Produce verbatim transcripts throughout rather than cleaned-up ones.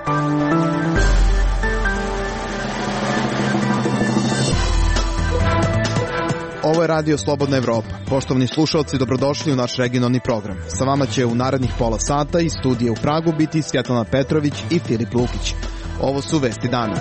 Ovo je Radio Slobodna Evropa. Poštovani slušalci, dobrodošli u naš regionalni program. Sa vama će u narednih pola sata iz studija u Pragu biti Svjetlana Petrović i Filip Lukić. Ovo su vesti dana.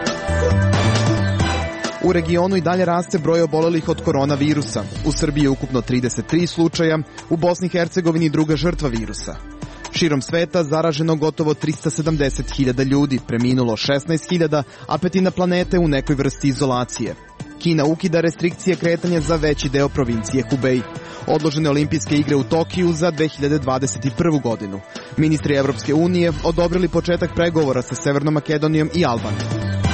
U regionu i dalje raste broj obolelih od koronavirusa. U Srbiji je ukupno trideset tri slučaja, u Bosni i Hercegovini druga žrtva virusa. Širom sveta zaraženo gotovo trista sedamdeset hiljada ljudi, preminulo šesnaest hiljada, a petina planete u nekoj vrsti izolacije. Kina ukida restrikcije kretanja za veći deo provincije Hubei. Odložene olimpijske igre u Tokiju za dve hiljade dvadeset prvu godinu. Ministri Evropske unije odobrili početak pregovora sa Severnom Makedonijom i Albanijom.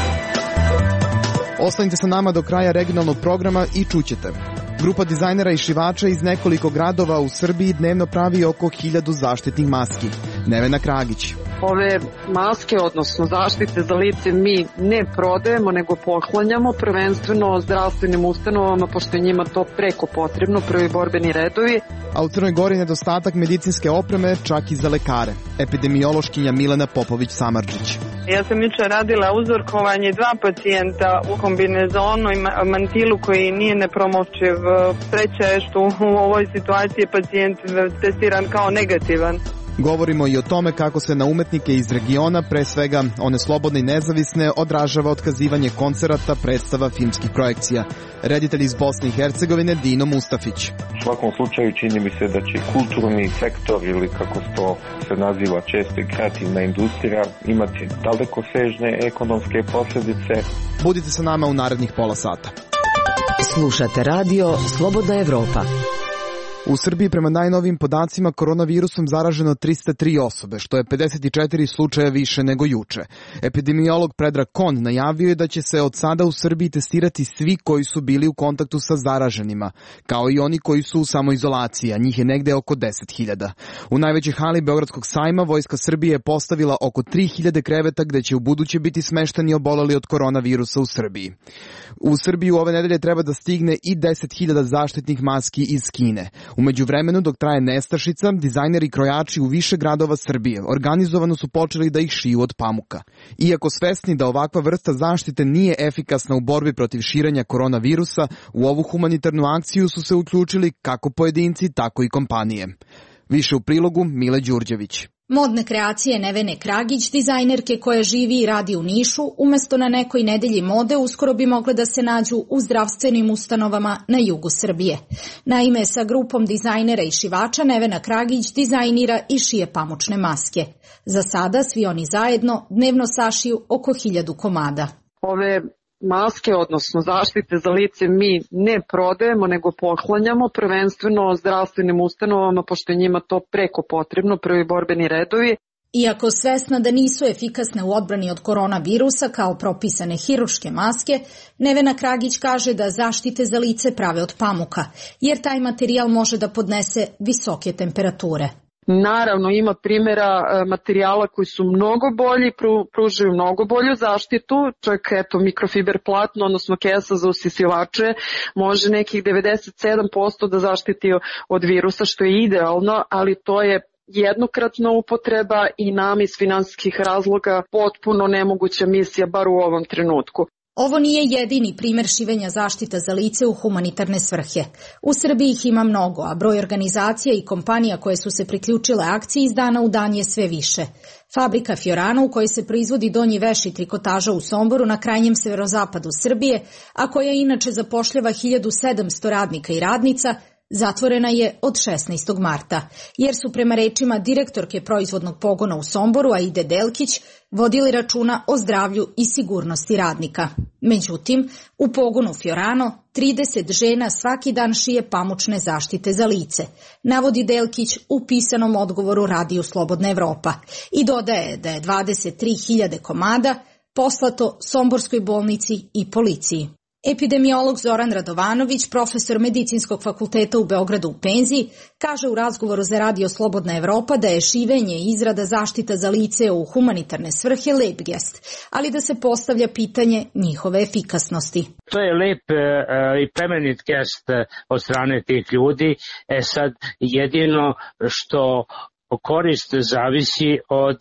Ostanite sa nama do kraja regionalnog programa i čućete. Grupa dizajnera i šivača iz nekoliko gradova u Srbiji dnevno pravi oko hiljadu zaštitnih maski. Nevena Kragić. Ove maske, odnosno zaštite za lice, mi ne prodajemo, nego poklanjamo, prvenstveno zdravstvenim ustanovama, pošto je njima to preko potrebno, prvi borbeni redovi. A u Crnoj Gori nedostatak medicinske opreme čak i za lekare. Epidemiološkinja Milena Popović-Samardžić. Ja sam jučer radila uzorkovanje dva pacijenta u kombinezonu i mantilu koji nije nepromovčiv. Sreća je što u ovoj situaciji je pacijent testiran kao negativan. Govorimo i o tome kako se na umetnike iz regiona, pre svega one slobodne i nezavisne, odražava otkazivanje koncerata, predstava, filmskih projekcija. Reditelj iz Bosne i Hercegovine Dino Mustafić. U svakom slučaju čini mi se da će kulturni sektor, ili kako to se naziva često i kreativna industrija, imati dalekosežne ekonomske posljedice. Budite sa nama u narednih pola sata. Slušate radio Slobodna Evropa. U Srbiji prema najnovijim podacima koronavirusom zaraženo trista tri osobe, što je pedeset četiri slučaja više nego juče. Epidemiolog Predrag Kon najavio je da će se od sada u Srbiji testirati svi koji su bili u kontaktu sa zaraženima, kao i oni koji su u samoizolaciji, a njih je negde oko deset hiljada. U najvećoj hali Beogradskog sajma Vojska Srbije je postavila oko tri hiljade kreveta gde će u buduće biti smešteni oboleli od koronavirusa u Srbiji. U Srbiju ove nedelje treba da stigne i deset hiljada zaštitnih maski iz Kine. U međuvremenu, dok traje nestašica, dizajneri i krojači u više gradova Srbije organizovano su počeli da ih šiju od pamuka. Iako svesni da ovakva vrsta zaštite nije efikasna u borbi protiv širenja koronavirusa, u ovu humanitarnu akciju su se uključili kako pojedinci, tako i kompanije. Više u prilogu Mile Đurđević. Modne kreacije Nevene Kragić, dizajnerke koja živi i radi u Nišu, umesto na nekoj nedelji mode uskoro bi mogle da se nađu u zdravstvenim ustanovama na jugu Srbije. Naime, sa grupom dizajnera i šivača Nevena Kragić dizajnira i šije pamučne maske. Za sada svi oni zajedno dnevno sašiju oko hiljadu komada. Ove maske, odnosno zaštite za lice, mi ne prodajemo, nego poklanjamo, prvenstveno zdravstvenim ustanovama, pošto je njima to preko potrebno, prvi borbeni redovi. Iako svesna da nisu efikasne u odbrani od koronavirusa kao propisane hirurške maske, Nevena Kragić kaže da zaštite za lice prave od pamuka, jer taj materijal može da podnese visoke temperature. Naravno, ima primjera materijala koji su mnogo bolji, pružaju mnogo bolju zaštitu, čak eto mikrofiber platno, odnosno kesa za usisivače, može nekih devedeset sedam posto da zaštiti od virusa, što je idealno, ali to je jednokratna upotreba i nam iz finansijskih razloga potpuno nemoguća misija, bar u ovom trenutku. Ovo nije jedini primer šivenja zaštita za lice u humanitarne svrhe. U Srbiji ih ima mnogo, a broj organizacija i kompanija koje su se priključile akciji iz dana u dan je sve više. Fabrika Fiorano, u kojoj se proizvodi donji veš i trikotaža u Somboru na krajnjem severozapadu Srbije, a koja inače zapošljava hiljadu sedamsto radnika i radnica, zatvorena je od šesnaestog marta, jer su prema rečima direktorke proizvodnog pogona u Somboru, Aide Delkić, vodili računa o zdravlju i sigurnosti radnika. Međutim, u pogonu Fiorano trideset žena svaki dan šije pamučne zaštite za lice, navodi Delkić u pisanom odgovoru Radiju Slobodna Evropa i dodaje da je dvadeset tri hiljade komada poslato Somborskoj bolnici i policiji. Epidemiolog Zoran Radovanović, profesor Medicinskog fakulteta u Beogradu u penziji, kaže u razgovoru za Radio Slobodna Evropa da je šivenje i izrada zaštita za lice u humanitarne svrhe lep gest, ali da se postavlja pitanje njihove efikasnosti. To je lep i plemenit gest od strane tih ljudi. E sad, jedino što korist zavisi od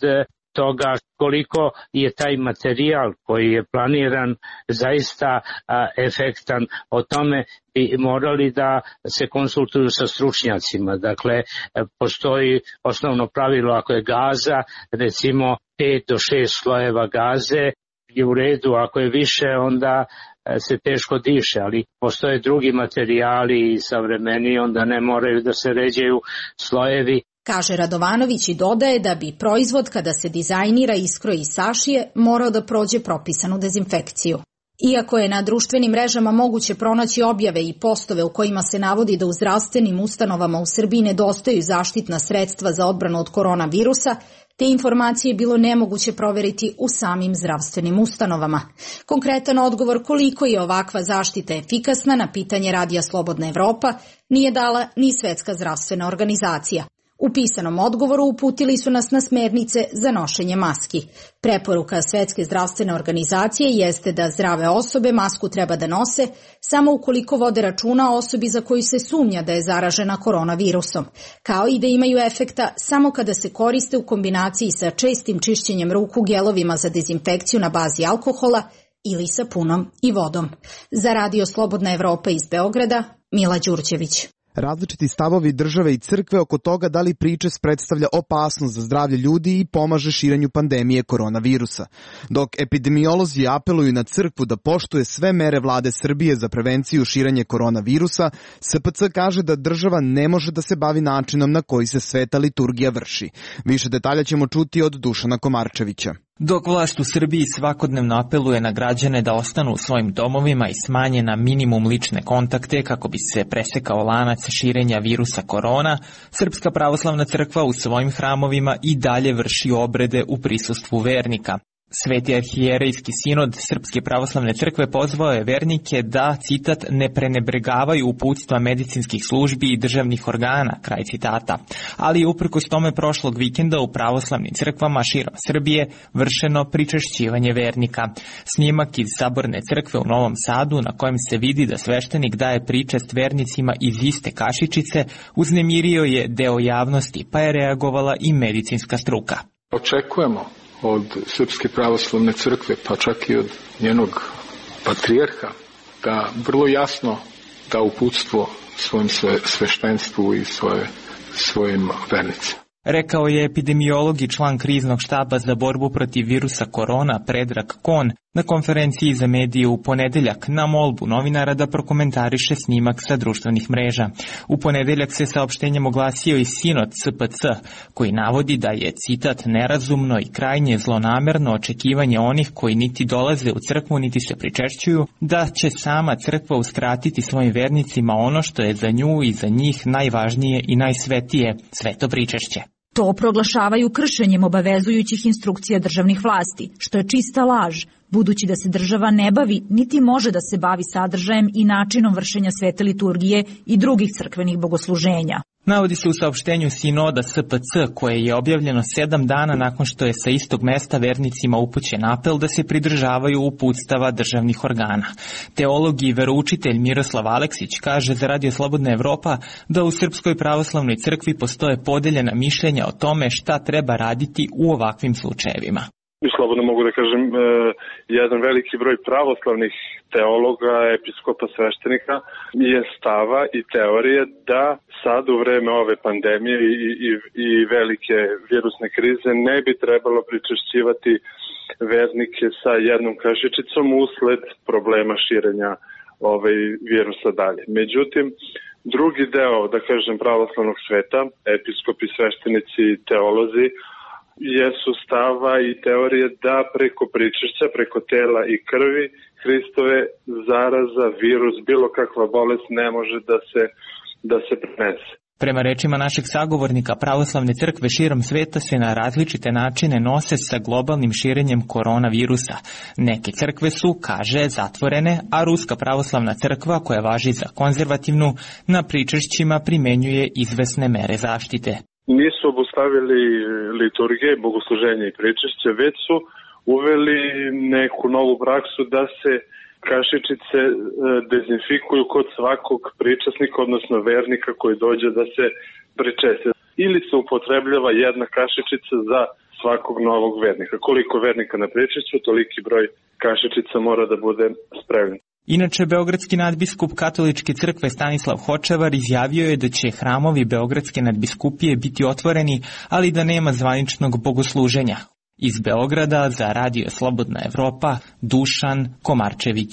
toga koliko je taj materijal koji je planiran zaista a, efektan. O tome bi morali da se konsultuju sa stručnjacima. Dakle, postoji osnovno pravilo, ako je gaza, recimo pet do šest slojeva gaze je u redu, ako je više onda se teško diše, ali postoje drugi materijali i savremeni, onda ne moraju da se ređaju slojevi. Kaže Radovanović i dodaje da bi proizvod kada se dizajnira, iskroji i sašije morao da prođe propisanu dezinfekciju. Iako je na društvenim mrežama moguće pronaći objave i postove u kojima se navodi da u zdravstvenim ustanovama u Srbiji nedostaju zaštitna sredstva za odbranu od koronavirusa, te informacije je bilo nemoguće proveriti u samim zdravstvenim ustanovama. Konkretan odgovor koliko je ovakva zaštita efikasna na pitanje Radija Slobodna Evropa nije dala ni Svetska zdravstvena organizacija. U pisanom odgovoru uputili su nas na smernice za nošenje maski. Preporuka Svetske zdravstvene organizacije jeste da zdrave osobe masku treba da nose samo ukoliko vode računa o osobi za koju se sumnja da je zaražena koronavirusom, kao i da imaju efekta samo kada se koriste u kombinaciji sa čestim čišćenjem ruku gelovima za dezinfekciju na bazi alkohola ili sapunom i vodom. Za Radio Slobodna Evropa iz Beograda, Mila Đurđević. Različiti stavovi države i crkve oko toga da li pričest predstavlja opasnost za zdravlje ljudi i pomaže širenju pandemije koronavirusa. Dok epidemiolozi apeluju na crkvu da poštuje sve mere vlade Srbije za prevenciju širenja koronavirusa, S P C kaže da država ne može da se bavi načinom na koji se sveta liturgija vrši. Više detalja ćemo čuti od Dušana Komarčevića. Dok vlast u Srbiji svakodnevno apeluje na građane da ostanu u svojim domovima i smanje na minimum lične kontakte kako bi se presekao lanac širenja virusa korona, Srpska pravoslavna crkva u svojim hramovima i dalje vrši obrede u prisustvu vernika. Sveti arhijerejski sinod Srpske pravoslavne crkve pozvao je vernike da, citat, ne prenebregavaju uputstva medicinskih službi i državnih organa, kraj citata. Ali uprkos tome prošlog vikenda u pravoslavnim crkvama širom Srbije vršeno pričešćivanje vernika. Snimak iz Saborne crkve u Novom Sadu na kojem se vidi da sveštenik daje pričest vernicima iz iste kašičice uznemirio je deo javnosti, pa je reagovala i medicinska struka. Očekujemo od Srpske pravoslavne crkve, pa čak i od njenog patrijarha, da vrlo jasno da uputstvo svojim sve, sveštenstvu i svoje, svojim vernicima. Rekao je epidemiolog i član kriznog štaba za borbu protiv virusa korona Predrag Kon na konferenciji za medije u ponedeljak na molbu novinara da prokomentariše snimak sa društvenih mreža. U ponedeljak se saopštenjem oglasio i sinod S P C, koji navodi da je, citat, nerazumno i krajnje zlonamerno očekivanje onih koji niti dolaze u crkvu niti se pričešćuju, da će sama crkva uskratiti svojim vernicima ono što je za nju i za njih najvažnije i najsvetije, sveto pričešće. To proglašavaju kršenjem obavezujućih instrukcija državnih vlasti, što je čista laž, budući da se država ne bavi niti može da se bavi sadržajem i načinom vršenja svete liturgije i drugih crkvenih bogosluženja. Navodi se u saopštenju sinoda S P C, koje je objavljeno sedam dana nakon što je sa istog mesta vernicima upućen apel da se pridržavaju uputstava državnih organa. Teolog i veroučitelj Miroslav Aleksić kaže za Radio Slobodna Evropa da u Srpskoj pravoslavnoj crkvi postoje podeljena mišljenja o tome šta treba raditi u ovakvim slučajevima. Slobodno mogu da kažem, jedan veliki broj pravoslavnih teologa, episkopa, sveštenika je stava i teorije da sad u vreme ove pandemije i, i, i velike virusne krize ne bi trebalo pričešćivati vernike sa jednom kašičicom usled problema širenja ovaj virusa dalje. Međutim, drugi deo, da kažem, pravoslavnog sveta, episkopi, sveštenici i teolozi, jesu stava i teorije da preko pričešća, preko tela i krvi Hristove zaraza, virus, bilo kakva bolest ne može da se, da se prenese. Prema rečima našeg sagovornika, pravoslavne crkve širom sveta se na različite načine nose sa globalnim širenjem koronavirusa. Neke crkve su, kaže, zatvorene, a Ruska pravoslavna crkva, koja važi za konzervativnu, na pričešćima primenjuje izvesne mere zaštite. Nisu obustavili liturgije, bogosluženje i pričešće, već su uveli neku novu praksu da se kašičice dezinfikuju kod svakog pričasnika, odnosno vernika koji dođe da se pričeste. ili se upotrebljava jedna kašičica za svakog novog vernika. Koliko vernika na pričešću, toliki broj kašičica mora da bude spremljen. Inače, beogradski nadbiskup Katoličke crkve Stanislav Hočevar izjavio je da će hramovi Beogradske nadbiskupije biti otvoreni, ali da nema zvaničnog bogosluženja. Iz Beograda za Radio Slobodna Evropa, Dušan Komarčević.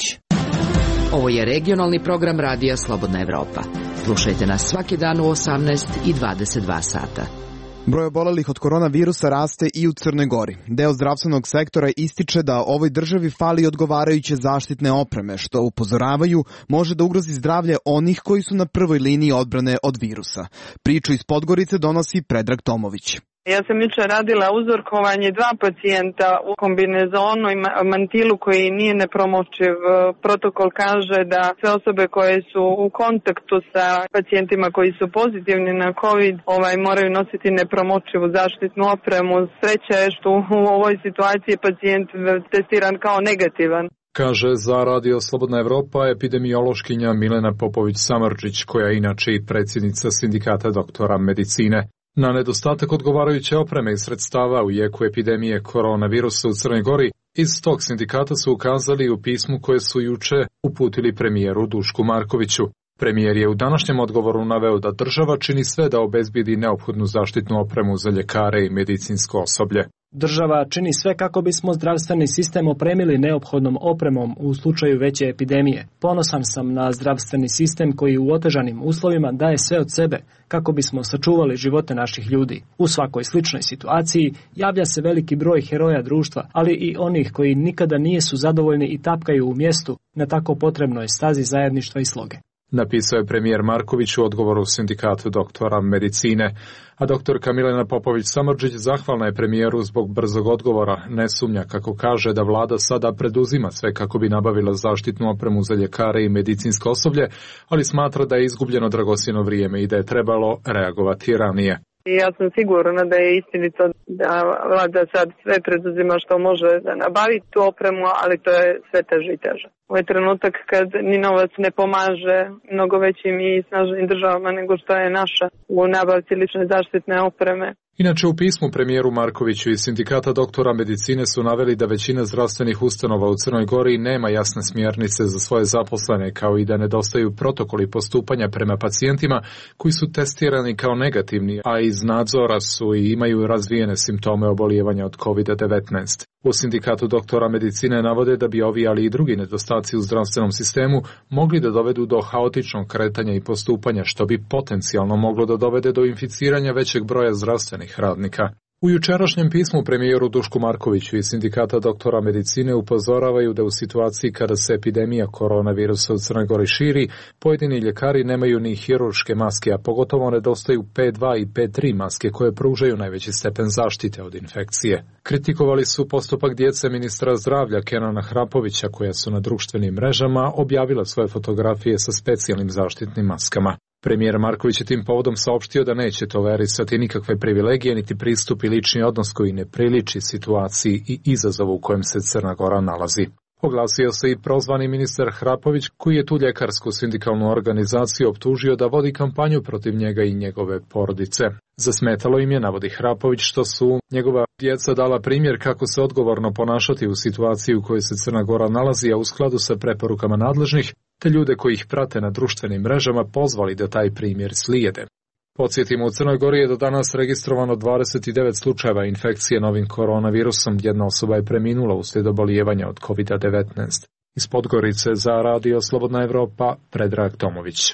Ovo je regionalni program Radija Slobodna Evropa. Slušajte nas svaki dan u osamnaest i dvadeset dva sata. Broj obolelih od koronavirusa raste i u Crnoj Gori. Deo zdravstvenog sektora ističe da ovoj državi fali odgovarajuće zaštitne opreme, što upozoravaju može da ugrozi zdravlje onih koji su na prvoj liniji odbrane od virusa. Priču iz Podgorice donosi Predrag Tomović. Ja sam jučer radila uzorkovanje dva pacijenta u kombinezonu i mantilu koji nije nepromočiv. Protokol kaže da sve osobe koje su u kontaktu sa pacijentima koji su pozitivni na COVID ovaj, moraju nositi nepromočivu zaštitnu opremu. Sreća je što u ovoj situaciji pacijent testiran kao negativan. Kaže za Radio Slobodna Evropa epidemiološkinja Milena Popović-Samardžić, koja je inače i predsjednica Sindikata doktora medicine. Na nedostatak odgovarajuće opreme i sredstava u jeku epidemije koronavirusa u Crnoj Gori, iz tog sindikata su ukazali u pismu koje su juče uputili premijeru Dušku Markoviću. Premijer je u današnjem odgovoru naveo da država čini sve da obezbedi neophodnu zaštitnu opremu za ljekare i medicinsko osoblje. Država čini sve kako bismo zdravstveni sistem opremili neophodnom opremom u slučaju veće epidemije. Ponosan sam na zdravstveni sistem koji u otežanim uslovima daje sve od sebe kako bismo sačuvali živote naših ljudi. U svakoj sličnoj situaciji javlja se veliki broj heroja društva, ali i onih koji nikada nijesu zadovoljni i tapkaju u mjestu na tako potrebnoj stazi zajedništva i sloge. Napisao je premijer Marković u odgovoru sindikatu doktora medicine, a doktorka Milena Popović-Samardžić zahvalna je premijeru zbog brzog odgovora. Ne sumnja, kako kaže, da vlada sada preduzima sve kako bi nabavila zaštitnu opremu za ljekare i medicinsko osoblje, ali smatra da je izgubljeno dragocjeno vrijeme i da je trebalo reagovati ranije. I ja sam sigurna da je istinito da vlada sad sve preduzima što može da nabavi tu opremu, ali to je sve teže i teže. Ovo je trenutak kad ni novac ne pomaže mnogo većim i snažnim državama nego što je naša u nabavci lične zaštitne opreme. Inače, u pismu premijeru Markoviću i Sindikata doktora medicine su naveli da većina zdravstvenih ustanova u Crnoj Gori nema jasne smjernice za svoje zaposlene, kao i da nedostaju protokoli postupanja prema pacijentima koji su testirani kao negativni, a iz nadzora su i imaju razvijene simptome obolijevanja od kovid devetnaest. U Sindikatu doktora medicine navode da bi ovi, ali i drugi nedostaci u zdravstvenom sistemu mogli da dovedu do haotičnog kretanja i postupanja, što bi potencijalno moglo da dovede do inficiranja većeg broja zdravstvenih radnika. U jučerašnjem pismu premijeru Dušku Markoviću i Sindikata doktora medicine upozoravaju da u situaciji kada se epidemija koronavirusa u Crnoj Gori širi, pojedini ljekari nemaju ni hirurške maske, a pogotovo nedostaju P dva i P tri maske koje pružaju najveći stepen zaštite od infekcije. Kritikovali su postupak djece ministra zdravlja Kenana Hrapovića, koja su na društvenim mrežama objavila svoje fotografije sa specijalnim zaštitnim maskama. Premijer Marković je tim povodom saopštio da neće tolerisati nikakve privilegije niti pristup i lični odnos koji ne priliči situaciji i izazovu u kojem se Crna Gora nalazi. Oglasio se i prozvani ministar Hrapović, koji je tu ljekarsku sindikalnu organizaciju optužio da vodi kampanju protiv njega i njegove porodice. Zasmetalo im je, navodi Hrapović, što su njegova djeca dala primjer kako se odgovorno ponašati u situaciji u kojoj se Crna Gora nalazi, a u skladu sa preporukama nadležnih, te ljude koji ih prate na društvenim mrežama pozvali da taj primjer slijede. Podsjetimo, u Crnoj Gori je do danas registrovano dvadeset devet slučajeva infekcije novim koronavirusom. Jedna osoba je preminula uslijed obolijevanja od kovid devetnaest. Iz Podgorice za Radio Slobodna Evropa, Predrag Tomović.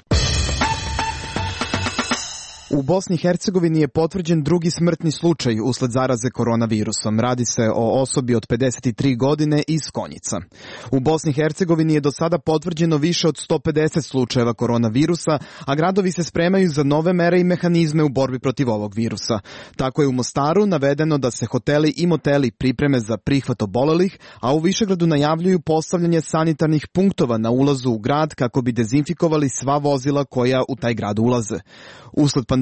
U Bosni i Hercegovini je potvrđen drugi smrtni slučaj usled zaraze koronavirusom. Radi se o osobi od pedeset tri godine iz Konjica. U Bosni i Hercegovini je do sada potvrđeno više od sto pedeset slučajeva koronavirusa, a gradovi se spremaju za nove mere i mehanizme u borbi protiv ovog virusa. Tako je u Mostaru navedeno da se hoteli i moteli pripreme za prihvat obolelih, a u Višegradu najavljuju postavljanje sanitarnih punktova na ulazu u grad kako bi dezinfikovali sva vozila koja u taj grad ulaze. Usled pandemije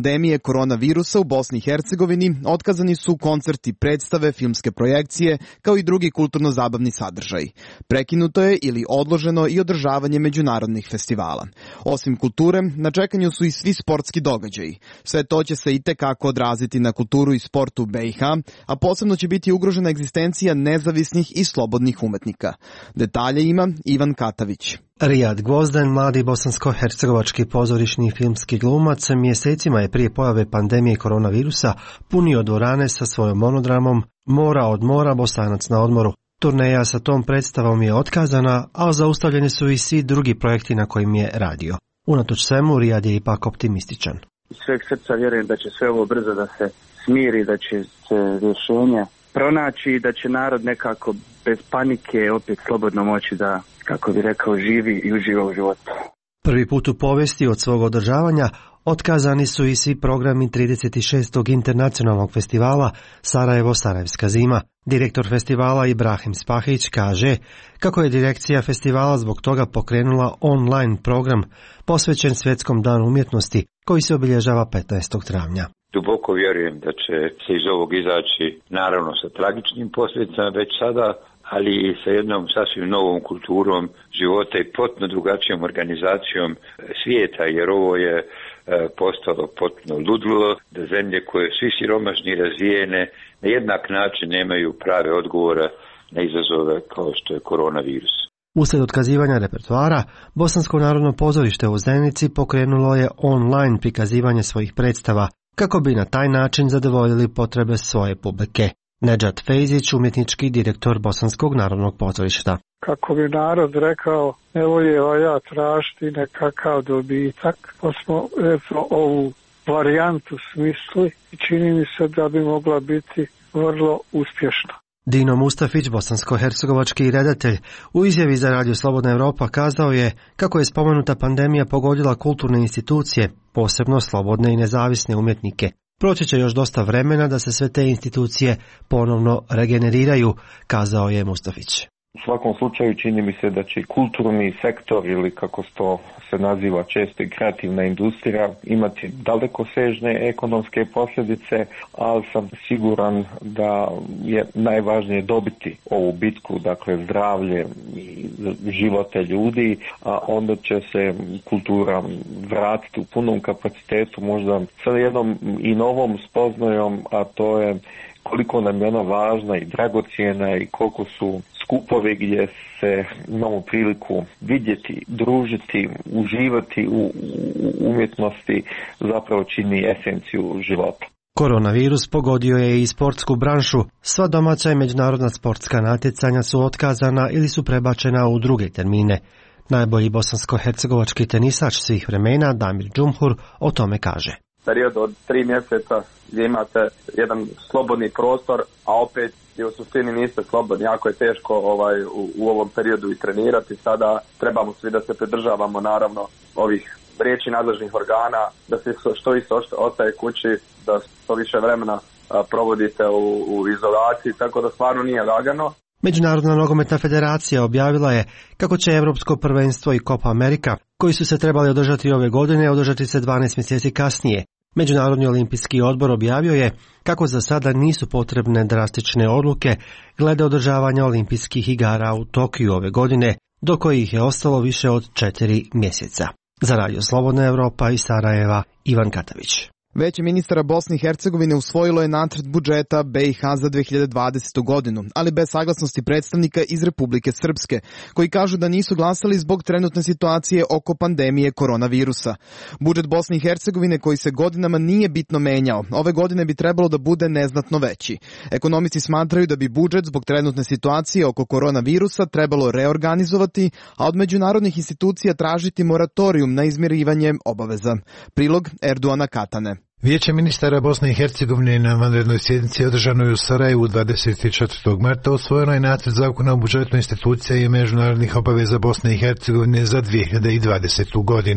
pandemije koronavirusa u Bosni i Hercegovini otkazani su koncerti, predstave, filmske projekcije, kao i drugi kulturno-zabavni sadržaj. Prekinuto je ili odloženo i održavanje međunarodnih festivala. Osim kulture, na čekanju su i svi sportski događaji. Sve to će se itekako odraziti na kulturu i sport u B i H, a posebno će biti ugrožena egzistencija nezavisnih i slobodnih umetnika. Detalje ima Ivan Katavić. Rijad Gvozden, mladi bosansko-hercegovački pozorišni i filmski glumac, mjesecima je prije pojave pandemije koronavirusa punio dvorane sa svojom monodramom Mora od mora, Bosanac na odmoru. Turneja sa tom predstavom je otkazana, a zaustavljeni su i svi drugi projekti na kojim je radio. Unatoč svemu, Rijad je ipak optimističan. Iz sveg srca vjerujem da će sve ovo brzo da se smiri, da će se rješenje pronaći i da će narod nekako bez panike opet slobodno moći da, kako bi rekao, živi i uživa u životu. Prvi put u povijesti od svog održavanja otkazani su i svi programi trideset šestog internacionalnog festivala Sarajevo-Sarajevska zima. Direktor festivala Ibrahim Spahić kaže kako je direkcija festivala zbog toga pokrenula online program posvećen Svjetskom danu umjetnosti koji se obilježava petnaestog travnja. Duboko vjerujem da će se iz ovog izaći naravno sa tragičnim posljedicama već sada, ali i sa jednom sasvim novom kulturom života i potpuno drugačijom organizacijom svijeta, jer ovo je e, postalo potpuno ludilo, da zemlje koje svi siromašni i razvijene na jednak način nemaju prave odgovora na izazove kao što je koronavirus. Uslijed otkazivanja repertoara, Bosansko narodno pozorište u Zenici pokrenulo je online prikazivanje svojih predstava, kako bi na taj način zadovoljili potrebe svoje publike. Nedžad Fejzić, umjetnički direktor Bosanskog narodnog pozorišta. Kako bi narod rekao, ne voljeva ja tražiti nekakav dobitak, pa smo eto, ovu varijantu smisli i čini mi se da bi mogla biti vrlo uspješna. Dino Mustafić, bosansko-hercegovački redatelj, u izjavi za Radio Slobodna Evropa kazao je kako je spomenuta pandemija pogodila kulturne institucije, posebno slobodne i nezavisne umjetnike. Proći će još dosta vremena da se sve te institucije ponovno regeneriraju, kazao je Mustafić. U svakom slučaju čini mi se da će kulturni sektor ili kako to se naziva često i kreativna industrija imati dalekosežne ekonomske posljedice, ali sam siguran da je najvažnije dobiti ovu bitku, dakle zdravlje i živote ljudi, a onda će se kultura vratiti u punom kapacitetu, možda sa jednom i novom spoznajom, a to je koliko nam je ona važna i dragocijena i koliko su skupovi gdje se imamo priliku vidjeti, družiti, uživati u umjetnosti zapravo čini esenciju života. Koronavirus pogodio je i sportsku branšu. Sva domaća i međunarodna sportska natjecanja su otkazana ili su prebačena u druge termine. Najbolji bosansko-hercegovački tenisač svih vremena, Damir Džumhur, o tome kaže. Period od tri mjeseca gdje imate jedan slobodni prostor, a opet i u suštini niste slobodni. Jako je teško ovaj, u, u ovom periodu i trenirati. Sada trebamo svi da se pridržavamo naravno ovih riječi nadležnih organa, da se što isto ostaje kući, da što više vremena a, provodite u, u izolaciji, tako da stvarno nije lagano. Međunarodna nogometna federacija objavila je kako će Europsko prvenstvo i Copa America, koji su se trebali održati ove godine, održati se dvanaest mjeseci kasnije. Međunarodni olimpijski odbor objavio je kako za sada nisu potrebne drastične odluke glede održavanja olimpijskih igara u Tokiju ove godine, do kojih je ostalo više od četiri mjeseca. Za Radio Slobodna Evropa iz Sarajeva, Ivan Katavić. Veće ministara Bosne i Hercegovine usvojilo je nacrt budžeta B i H za dve hiljade dvadesetu. godinu, ali bez saglasnosti predstavnika iz Republike Srpske, koji kažu da nisu glasali zbog trenutne situacije oko pandemije koronavirusa. Budžet Bosne i Hercegovine, koji se godinama nije bitno menjao, ove godine bi trebalo da bude neznatno veći. Ekonomisti smatraju da bi budžet zbog trenutne situacije oko koronavirusa trebalo reorganizovati, a od međunarodnih institucija tražiti moratorijum na izmirivanje obaveza. Prilog Erduana Katane. Vijeće ministara Bosne i Hercegovine na vanrednoj sjednici održanoj u Sarajevu dvadeset četvrtog marta usvojeno je nacrt zakona o budžetu institucija i međunarodnih obaveza Bosne i Hercegovine za dve hiljade dvadesetu. godinu.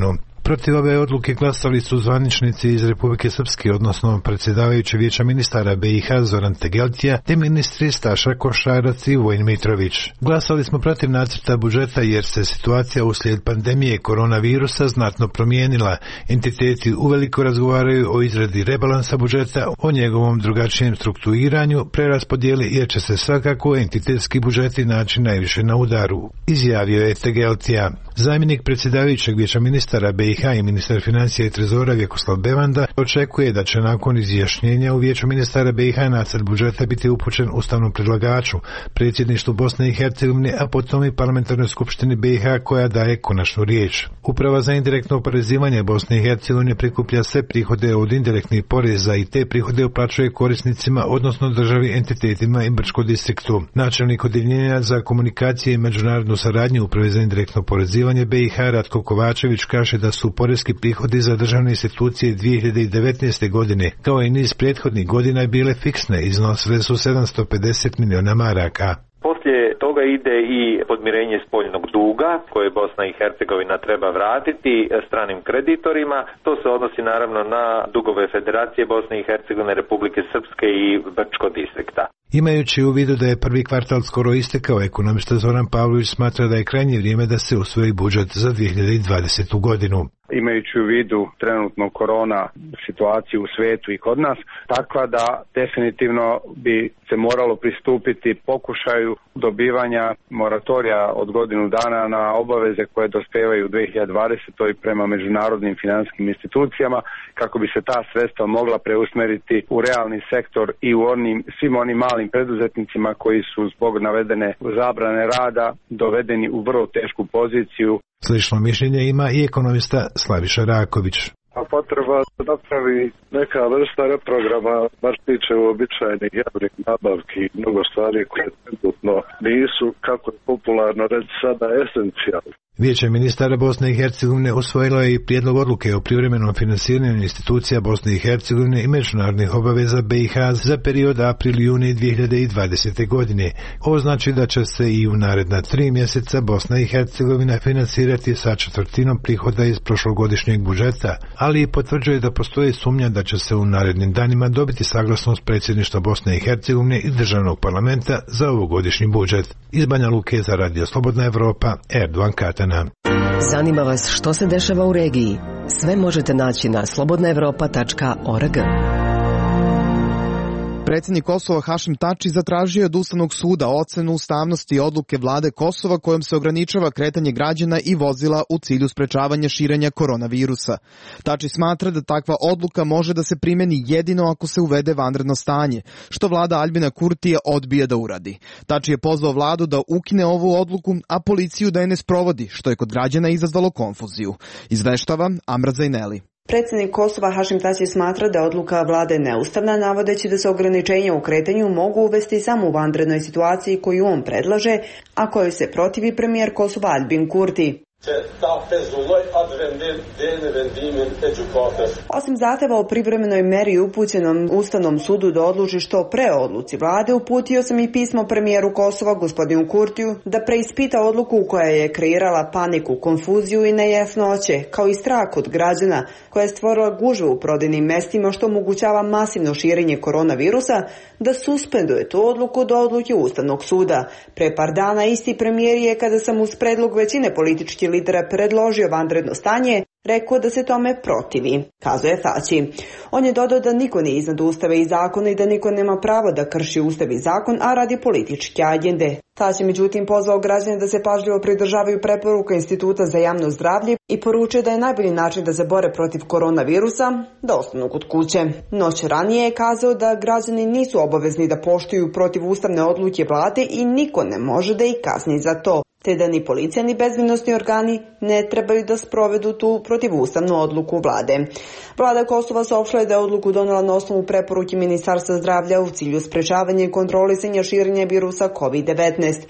Protiv ove odluke glasali su zvaničnici iz Republike Srpske, odnosno predsjedavajući Vijeća ministara B i H Zoran Tegeltija, te ministri Staša Košarac i Vojin Mitrović. Glasali smo protiv nacrta budžeta jer se situacija uslijed pandemije koronavirusa znatno promijenila. Entiteti uveliko razgovaraju o izradi rebalansa budžeta, o njegovom drugačijem strukturiranju, preraspodjeli jer će se svakako entitetski budžeti naći najviše na udaru, izjavio je Tegeltija. Zamjenik predsjedavajućeg Vijeća ministara B i H i ministar financija i trezora Vjekoslav Bevanda očekuje da će nakon izjašnjenja u Vijeću ministara B i H nacrt budžeta biti upućen ustavnom predlagaču, predsjedništvu Bosne i Hercegovine, a potom i parlamentarnoj skupštini B i H koja daje konačnu riječ. Uprava za indirektno oporezivanje Bosne i Hercegovine prikuplja sve prihode od indirektnih poreza i te prihode uplaćuje korisnicima, odnosno državi, entitetima i Brčko distriktu. Načelnik odjeljenja za komunikacije i međunarodnu saradnju Uprave za indirektno oporezivanje B i H Ratko Kovačević kaže da su poreski prihodi za državne institucije dvije hiljade devetnaeste. godine, kao i niz prethodnih godina, bile fiksne, iznosile su sedamsto pedeset miliona maraka. Poslije toga ide i podmirenje spoljnog duga koje Bosna i Hercegovina treba vratiti stranim kreditorima. To se odnosi naravno na dugove Federacije Bosne i Hercegovine, Republike Srpske i Brčko distrikta. Imajući u vidu da je prvi kvartal skoro istekao, ekonomista Zoran Pavlović smatra da je krajnje vrijeme da se usvoji budžet za dvije hiljade dvadesetu. godinu. Imajući u vidu trenutno korona situaciju u svijetu i kod nas, takva da definitivno bi se moralo pristupiti pokušaju dobivanja moratorija od godinu dana na obaveze koje dospevaju u dvije hiljade dvadesetoj. prema međunarodnim financijskim institucijama, kako bi se ta sredstva mogla preusmeriti u realni sektor i u onim, svim onim malim preduzetnicima koji su zbog navedene zabrane rada dovedeni u vrlo tešku poziciju. Slično mišljenje ima i ekonomista Slaviša Raković. A potreba da napravi neka vrsta reprograma, baš tiče uobičajenih javnih nabavki, mnogo stvari koje trenutno nisu, kako je popularno reći sada, esencijalne. Vijeće ministara Bosne i Hercegovine usvojilo je i prijedlog odluke o privremenom finansiranju institucija Bosne i Hercegovine i međunarodnih obaveza B i H za period april-juni dvije hiljade dvadesete. godine. Ovo znači da će se i u naredna tri mjeseca Bosna i Hercegovina finansirati sa četvrtinom prihoda iz prošlogodišnjeg budžeta, ali i potvrđuje da postoji sumnja da će se u narednim danima dobiti saglasnost predsjedništva Bosne i Hercegovine i državnog parlamenta za ovogodišnji budžet. Iz Banja Luke za Radio Slobodna Evropa, Erdovan Katana. Zanima vas što se dešava u regiji? Sve možete naći na slobodna evropa tačka org. Predsjednik Kosova Hašim Tači zatražio je od Ustavnog suda ocenu ustavnosti odluke vlade Kosova kojom se ograničava kretanje građana i vozila u cilju sprečavanja širenja koronavirusa. Tači smatra da takva odluka može da se primeni jedino ako se uvede vanredno stanje, što vlada Aljbina Kurtija odbija da uradi. Tači je pozvao vladu da ukine ovu odluku, a policiju da je ne sprovodi, što je kod građana izazvalo konfuziju. Izveštava Amra Zajneli. Predsjednik Kosova Hašim Tači smatra da odluka vlade neustavna, navodeći da se ograničenja u kretanju mogu uvesti samo u vanrednoj situaciji koju on predlaže, a kojoj se protivi premijer Kosova Aljbin Kurti. Osim zahtjeva o privremenoj meri upućenom Ustavnom sudu da odluči što pre o odluci vlade, uputio sam i pismo premijeru Kosova gospodinu Kurtiju da preispita odluku koja je kreirala paniku, konfuziju i nejasnoće, kao i strah kod građana, koja je stvorila gužvu u prodajnim mestima što omogućava masivno širenje koronavirusa, da suspenduje tu odluku do odluke Ustavnog suda. Pre par dana isti premijer je, kada sam uz predlog većine političkih lidera predložio vanredno stanje, rekao da se tome protivi, kazuje Tači. On je dodao da niko nije iznad ustava i zakona i da niko nema pravo da krši ustav i zakon, a radi političke agende. Tači međutim pozvao građane da se pažljivo pridržavaju preporuka Instituta za javno zdravlje i poručuje da je najbolji način da se bore protiv koronavirusa da ostanu kod kuće. Noć ranije je kazao da građani nisu obavezni da poštuju protiv ustavne odluke vlade i niko ne može da ih kazni za to, te da ni policija ni bezbednosni organi ne trebaju da sprovedu tu protivustavnu odluku vlade. Vlada Kosova saopštila je da je odluku donela na osnovu preporuke Ministarstva zdravlja u cilju sprečavanja i kontrolisanja širenja virusa kovid devetnaest.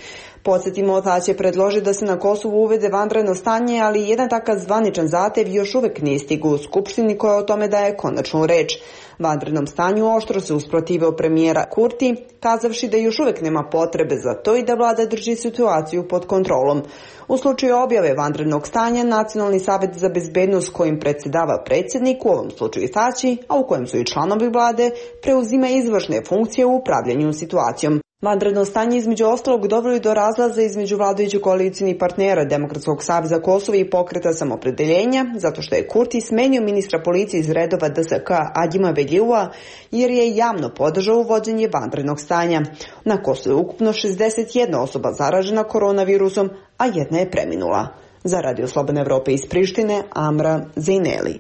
Podsjetimo, Tać je predložio da se na Kosovu uvede vanredno stanje, ali jedan takav zvaničan zahtev još uvek nije stigao u Skupštini koja o tome daje konačnu reč. Vanrednom stanju oštro se usprotivio premijera Kurti, kazavši da još uvek nema potrebe za to i da vlada drži situaciju pod kontrolom. U slučaju objave vanrednog stanja, Nacionalni savet za bezbednost kojim predsedava predsjednik, u ovom slučaju Taći, a u kojem su i članovi vlade, preuzima izvršne funkcije u upravljanju situacijom. Vanredno stanje između ostalog dovelo do razlaza između vladajućih koalicijnih partnera Demokratskog saveza Kosova i Pokreta samopredeljenja, zato što je Kurti smenio ministra policije iz redova D S K Adjima Beljua, jer je javno podržao uvođenje vanrednog stanja. Na Kosovu je ukupno šezdeset jedna osoba zaražena koronavirusom, a jedna je preminula. Za Radio Slobodne Evrope iz Prištine, Amra Zejneli.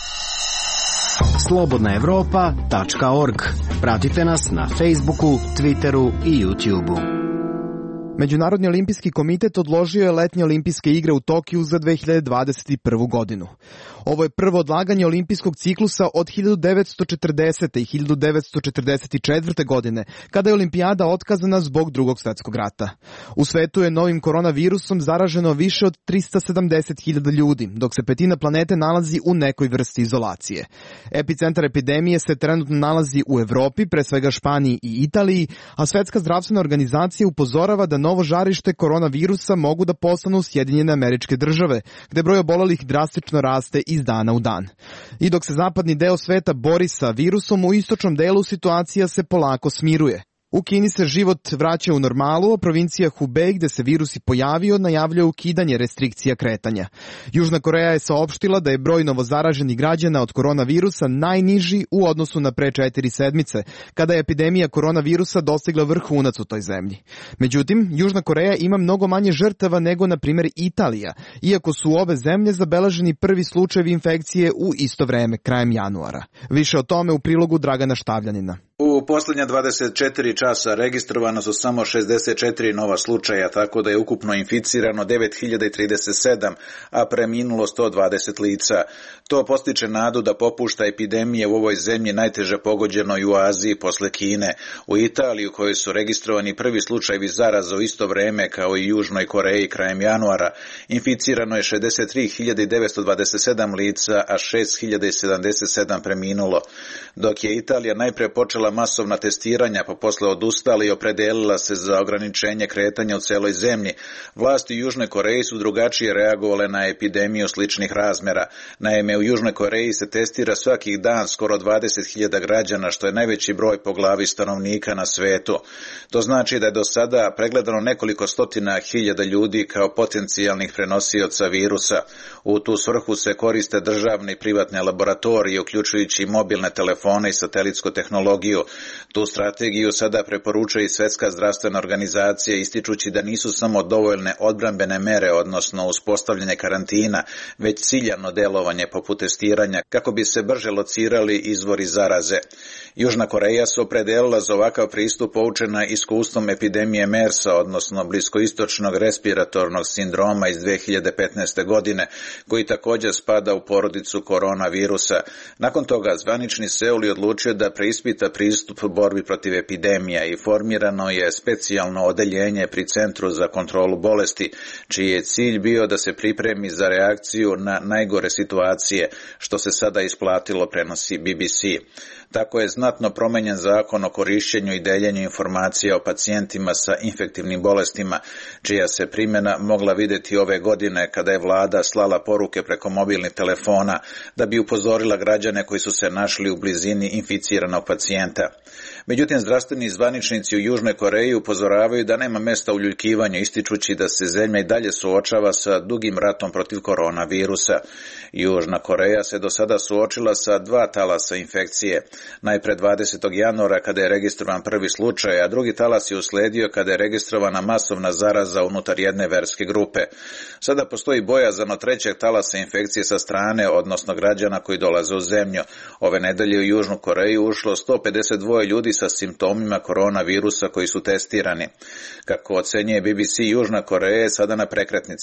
slobodna evropa tačka org. Pratite nas na Facebooku, Twitteru i YouTubeu. Međunarodni olimpijski komitet odložio je letnje olimpijske igre u Tokiju za dve hiljade dvadeset prvu. godinu. Ovo je prvo odlaganje olimpijskog ciklusa od hiljadu devetsto četrdesete. i hiljadu devetsto četrdeset četvrte. godine, kada je olimpijada otkazana zbog Drugog svjetskog rata. U svetu je novim koronavirusom zaraženo više od trista sedamdeset hiljada ljudi, dok se petina planete nalazi u nekoj vrsti izolacije. Epicentar epidemije se trenutno nalazi u Evropi, pre svega Španiji i Italiji, a Svetska zdravstvena organizacija upozorava da novo žarište koronavirusa mogu da postanu Sjedinjene Američke Države, gde broj obolelih drastično raste iz dana u dan. I dok se zapadni deo sveta bori sa virusom, u istočnom delu situacija se polako smiruje. U Kini se život vraća u normalu, a provincija Hubei, gde se virus i pojavio, najavljuje ukidanje restrikcija kretanja. Južna Koreja je saopštila da je broj novozaraženih građana od koronavirusa najniži u odnosu na pre četiri sedmice, kada je epidemija koronavirusa dostigla vrhunac u toj zemlji. Međutim, Južna Koreja ima mnogo manje žrtava nego, na primjer, Italija, iako su u ove zemlje zabeleženi prvi slučajevi infekcije u isto vreme, krajem januara. Više o tome u prilogu Dragana Štavljanina. U posljednja dvadeset četiri časa registrovano su samo šezdeset četiri nova slučaja, tako da je ukupno inficirano devet hiljada trideset sedam, a preminulo sto dvadeset lica. To postiče nadu da popušta epidemije u ovoj zemlji najteže pogođenoj u Aziji posle Kine. U Italiji, u kojoj su registrovani prvi slučajevi zaraza u isto vreme kao i Južnoj Koreji krajem januara, inficirano je šezdeset tri hiljade devetsto dvadeset sedam lica, a šest hiljada sedamdeset sedam preminulo. Dok je Italija najpre počela masovna testiranja, pa posle odustala i opredelila se za ograničenje kretanja u celoj zemlji, vlasti u Južnoj Koreji su drugačije reagovale na epidemiju sličnih razmera. Naime, u Južnoj Koreji se testira svakih dan skoro dvadeset hiljada građana, što je najveći broj po glavi stanovnika na svetu. To znači da je do sada pregledano nekoliko stotina hiljada ljudi kao potencijalnih prenosioca virusa. U tu svrhu se koriste državne i privatne laboratorije, uključujući mobilne telefone i satelitsku tehnologiju. Tu strategiju sada preporuča i Svetska zdravstvena organizacija, ističući da nisu samo dovoljne odbrambene mere, odnosno uspostavljanje karantina, već ciljano delovanje poput testiranja kako bi se brže locirali izvori zaraze. Južna Koreja se opredelila za ovakav pristup poučena iskustvom epidemije MERS-a, odnosno bliskoistočnog respiratornog sindroma iz dve hiljade petnaeste. godine, koji također spada u porodicu koronavirusa. Nakon toga zvanični Seul je odlučio da preispita pristup borbi protiv epidemija i formirano je specijalno odeljenje pri Centru za kontrolu bolesti, čiji je cilj bio da se pripremi za reakciju na najgore situacije, što se sada isplatilo, prenosi B B C. Tako je znatno promenjen zakon o korišćenju i deljenju informacija o pacijentima sa infektivnim bolestima, čija se primjena mogla vidjeti ove godine kada je vlada slala poruke preko mobilnih telefona da bi upozorila građane koji su se našli u blizini inficiranog pacijenta. Međutim, zdravstveni zvaničnici u Južnoj Koreji upozoravaju da nema mesta uljuljkivanju, ističući da se zemlja i dalje suočava sa dugim ratom protiv koronavirusa. Južna Koreja se do sada suočila sa dva talasa infekcije. Najpre dvadesetog januara kada je registrovan prvi slučaj, a drugi talas je usledio kada je registrovana masovna zaraza unutar jedne verske grupe. Sada postoji bojazan od trećeg talasa infekcije sa strane, odnosno građana koji dolaze u zemlju. Ove nedelje u Južnu Koreju ušlo sto pedeset dva ljudi sa simptomima koronavirusa koji su testirani. Kako ocenjuje B B C, Južna Koreja je sada na prekretnici.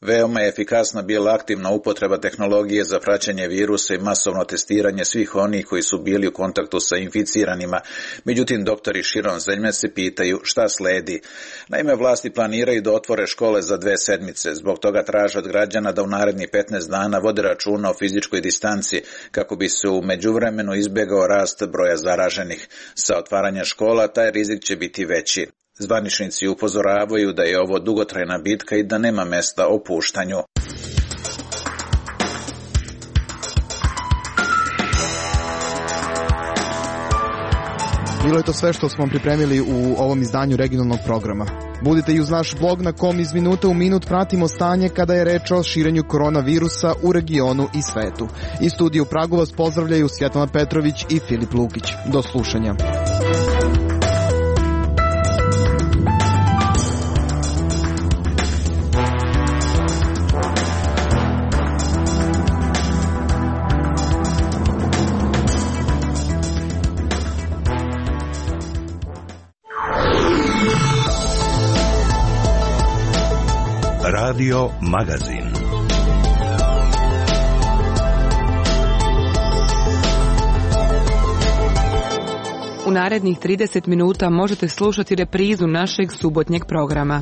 Veoma je efikasna bila aktivna upotreba tehnologije za praćenje virusa i masovno testiranje svih onih koji su bili u kontaktu sa inficiranima. Međutim, doktori širom zemlje se pitaju šta sledi. Naime, vlasti planiraju da otvore škole za dve sedmice. Zbog toga traže od građana da u narednih petnaest dana vode računa o fizičkoj distanci kako bi se u međuvremenu izbjegao rast broja zaraženih. Sa otvaranja škola taj rizik će biti veći. Zvaničnici upozoravaju da je ovo dugotrajna bitka i da nema mesta opuštanju. Bilo je to sve što smo vam pripremili u ovom izdanju regionalnog programa. Budite i uz naš blog na kom iz minuta u minut pratimo stanje kada je reč o širenju koronavirusa u regionu i svetu. Iz studija u Pragu vas pozdravljaju Svjetlana Petrović i Filip Lukić. Do slušanja. Radio Magazin. U narednih trideset minuta možete slušati reprizu našeg subotnjeg programa.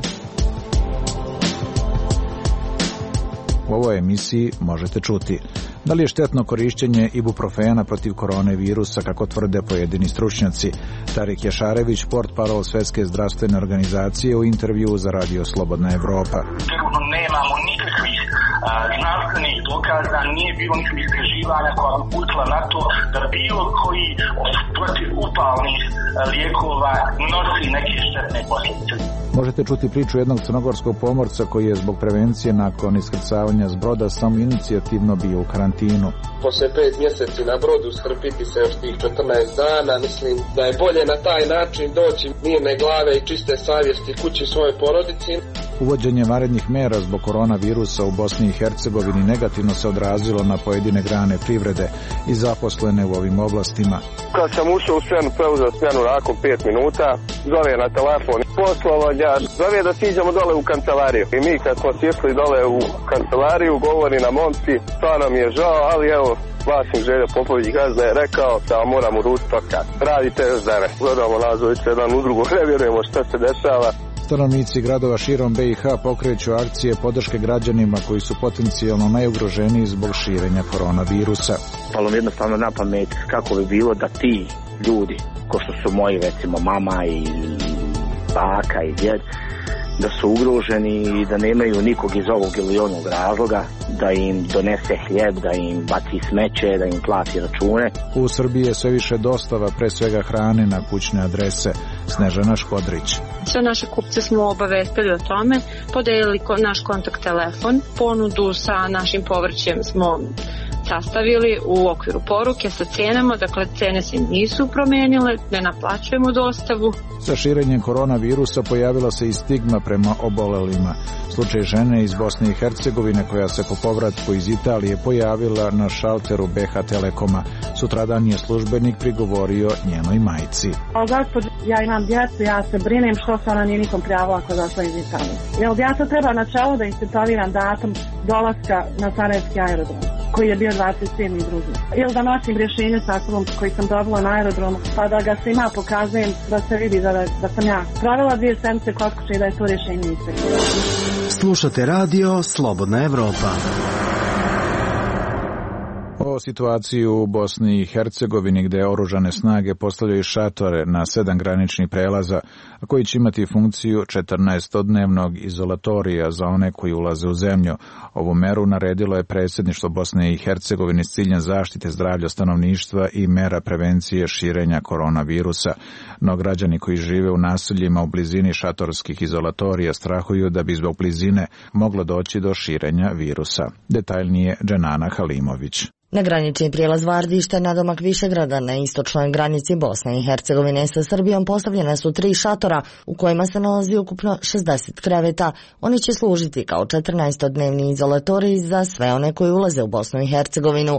U ovoj emisiji možete čuti: da li je štetno korišćenje ibuprofena protiv koronavirusa, kako tvrde pojedini stručnjaci? Tarik Jašarević, portparol Svetske zdravstvene organizacije, u intervjuu za Radio Slobodna Evropa. Trenutno nemamo nikakvih znanstvenih dokaza, nije bilo nikakvih istraživanja koja bi uputila na to da bilo koji od protiv upalnih lijekova nosi neke štetne posljedice. Možete čuti priču jednog crnogorskog pomorca koji je zbog prevencije nakon iskrcavanja s broda samo inicijativno bio u karantinu. Posle pet mjeseci na brodu strpiti se još tih četrnaest dana, mislim da je bolje na taj način doći mirne glave i čiste savjesti kući svoje porodici. Uvođenje vanrednih mera zbog koronavirusa u Bosni i Hercegovini negativno se odrazilo na pojedine grane privrede i zaposlene u ovim oblastima. Kad sam ušao u smjenu, preuzeo smjenu nakon pet minuta, zove na telefon poslovanja, zove da siđemo dole u kancelariju. I mi kad smo sješli dole u kancelariju, govori na momci, stvarno mi je žao, ali evo, vlasnik Željo Popović gazda je rekao da vam moram uručiti otkaz. Radite još devet. Gledamo nazvojice jedan u drugu, ne vjerujemo šta se dešava. Stanovnici gradova širom be i ha pokreću akcije podrške građanima koji su potencijalno najugroženiji zbog širenja koronavirusa. Palo mi jednostavno na pamet kako bi bilo da ti ljudi, ko što su moji recimo mama i baka i djed, da su ugroženi i da nemaju nikog iz ovog ili onog razloga, da im donese hljeb, da im baci smeće, da im plati račune. U Srbiji je sve više dostava, pre svega hrane, na kućne adrese. Snežana Škodrić. Sve naše kupce smo obavestili o tome, podelili naš kontakt telefon, ponudu sa našim povrćem smo sastavili u okviru poruke sa cenama, dakle cene se nisu promenile, ne naplaćujemo dostavu. Sa širenjem koronavirusa pojavila se i stigma prema obolelima. Slučaj žene iz Bosne i Hercegovine koja se po povratku iz Italije pojavila na šalteru be ha Telekoma. Sutradan je službenik prigovorio njenoj majci. O gospod, ja imam djecu, ja se brinem što se ona nije nikom prijavila ako došla iz Italije. Jel djeca treba na čelo da instaliram datum dolaska na Sarajevski aerodrom, koji je bio dvadeset sedmi drugi Ili da nosim rješenje sa sobom koji sam dobila na aerodromu, pa da ga svima pokazujem da se vidi da, da sam ja provela dvije sedmice kod kuće i da je to rješenje ispred. Slušate radio Slobodna Evropa. O situaciji u Bosni i Hercegovini gdje oružane snage postavljaju šatore na sedam graničnih prelaza, koji će imati funkciju četrnaestodnevnog izolatorija za one koji ulaze u zemlju. Ovu meru naredilo je predsjedništvo Bosne i Hercegovine s ciljem zaštite zdravlja stanovništva i mera prevencije širenja koronavirusa. No građani koji žive u naseljima u blizini šatorskih izolatorija strahuju da bi zbog blizine moglo doći do širenja virusa. Detaljnije Dženana Halimović. Na granični prijelaz Vardište, nadomak Višegrada, na istočnoj granici Bosne i Hercegovine sa Srbijom postavljene su tri šatora u kojima se nalazi ukupno šezdeset kreveta. Oni će služiti kao četrnaestodnevni izolatorij za sve one koji ulaze u Bosnu i Hercegovinu.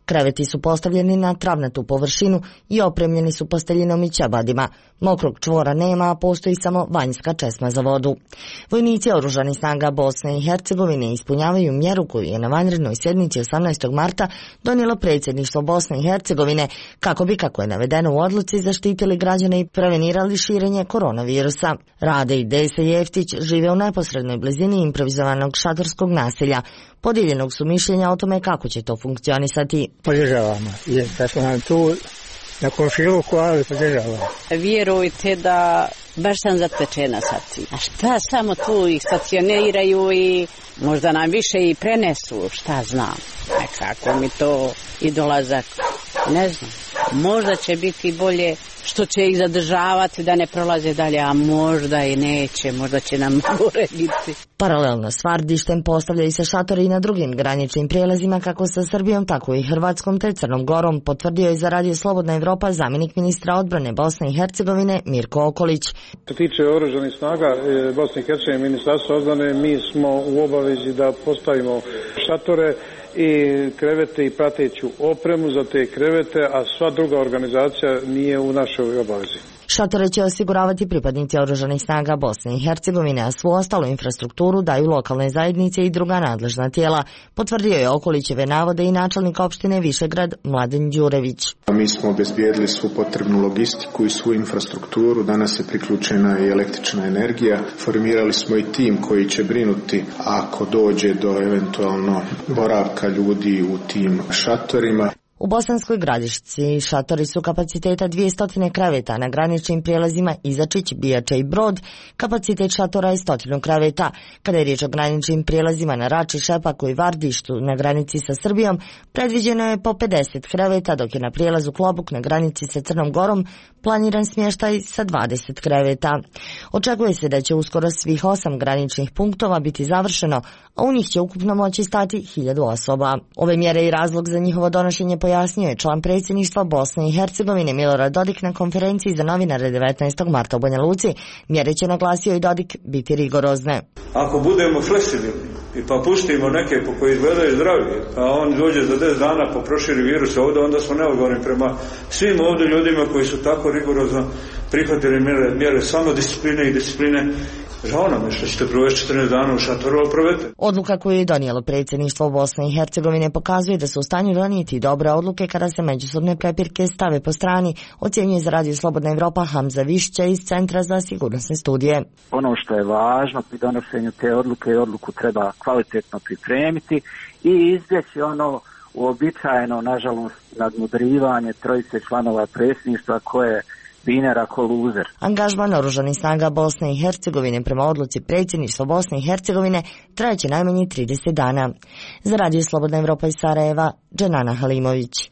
Kreveti su postavljeni na travnatu površinu i opremljeni su posteljinom i ćebadima. Mokrog čvora nema, a postoji samo vanjska česma za vodu. Vojnici oružanih snaga Bosne i Hercegovine ispunjavaju mjeru koju je na vanrednoj sjednici osamnaestog marta donijelo predsjedništvo Bosne i Hercegovine kako bi, kako je navedeno u odluci, zaštitili građane i prevenirali širenje koronavirusa. Rade i Dejsa Jeftić žive u neposrednoj blizini improvizovanog šatorskog naselja. Podijeljenog su mišljenja o tome kako će to funkcionisati. Podržavamo, jer da smo nam tu na komšiluku, ali podržavamo. Vjerujte da baš sam zatečena sad ti. A šta samo tu ih stacioniraju i možda nam više i prenesu, šta znam. Nekako mi to i dolazak, ne znam. Možda će biti bolje što će ih zadržavati da ne prolaze dalje, a možda i neće, možda će nam gore biti. Paralelno s Vardištem postavljaju se šatori i na drugim graničnim prijelazima kako sa Srbijom, tako i Hrvatskom te Crnom Gorom, potvrdio je za Radio Slobodna Evropa zamjenik ministra odbrane Bosne i Hercegovine Mirko Okolić. Što tiče oružanih snaga Bosne i Hercegovine, ministarstva odbrane, mi smo u obavezi da postavimo šatore i krevete i prateću opremu za te krevete, a sva druga organizacija nije u našoj obavezi. Šatore će osiguravati pripadnici oružanih snaga Bosne i Hercegovine, a svu ostalu infrastrukturu daju lokalne zajednice i druga nadležna tijela, potvrdio je Okolićeve navode i načelnik opštine Višegrad Mladen Đurević. Mi smo obezbijedili svu potrebnu logistiku i svu infrastrukturu, danas je priključena i električna energija, formirali smo i tim koji će brinuti ako dođe do eventualno boravka ljudi u tim šatorima. U Bosanskoj Gradišci šatori su kapaciteta dvjesto kreveta, na graničnim prijelazima Izačić, Bijača i Brod kapacitet šatora je sto kreveta. Kada je riječ o graničnim prijelazima na Rači, Šepaku i Vardištu na granici sa Srbijom, predviđeno je po pedeset kreveta, dok je na prijelazu Klobuk na granici sa Crnom Gorom planiran smještaj sa dvadeset kreveta. Očekuje se da će uskoro svih osam graničnih punktova biti završeno, a u njih će ukupno moći stati hiljadu osoba. Ove mjere i razlog za njihovo donošenje pojasnio je član predsjedništva Bosne i Hercegovine Milorad Dodik na konferenciji za novinare devetnaestog marta u Banja Luci. Mjere će, naglasio i Dodik, biti rigorozne. Ako budemo fleksibilni i pa pustimo neke po koji izgledaju zdravi, a on dođe za deset dana pa proširi virus ovdje, onda smo neodgovorni prema svim ovdje ljudima koji su tako rigorozno prihvatili mjere, mjere samodiscipline i discipline. Žao nam je što ćete provesti četrnaest dana u šatoru, ali provedete. Odluka koju je donijelo predsjedništvo Bosne i Hercegovine pokazuje da su u stanju donijeti dobre odluke kada se međusobne prepirke stave po strani, ocjenjuje za Radio Slobodna Evropa Hamza Višća iz Centra za sigurnosne studije. Ono što je važno pri donošenju te odluke, odluku treba kvalitetno pripremiti i izbjeći ono uobičajeno, nažalost, nadmudrivanje trojice članova predsjedništva koje winner ako loser. Angažman oružanih snaga Bosne i Hercegovine prema odluci predsjedništva Bosne i Hercegovine trajaće najmanje trideset dana. Za Radio Slobodna Evropa iz Sarajeva, Dženana Halimović.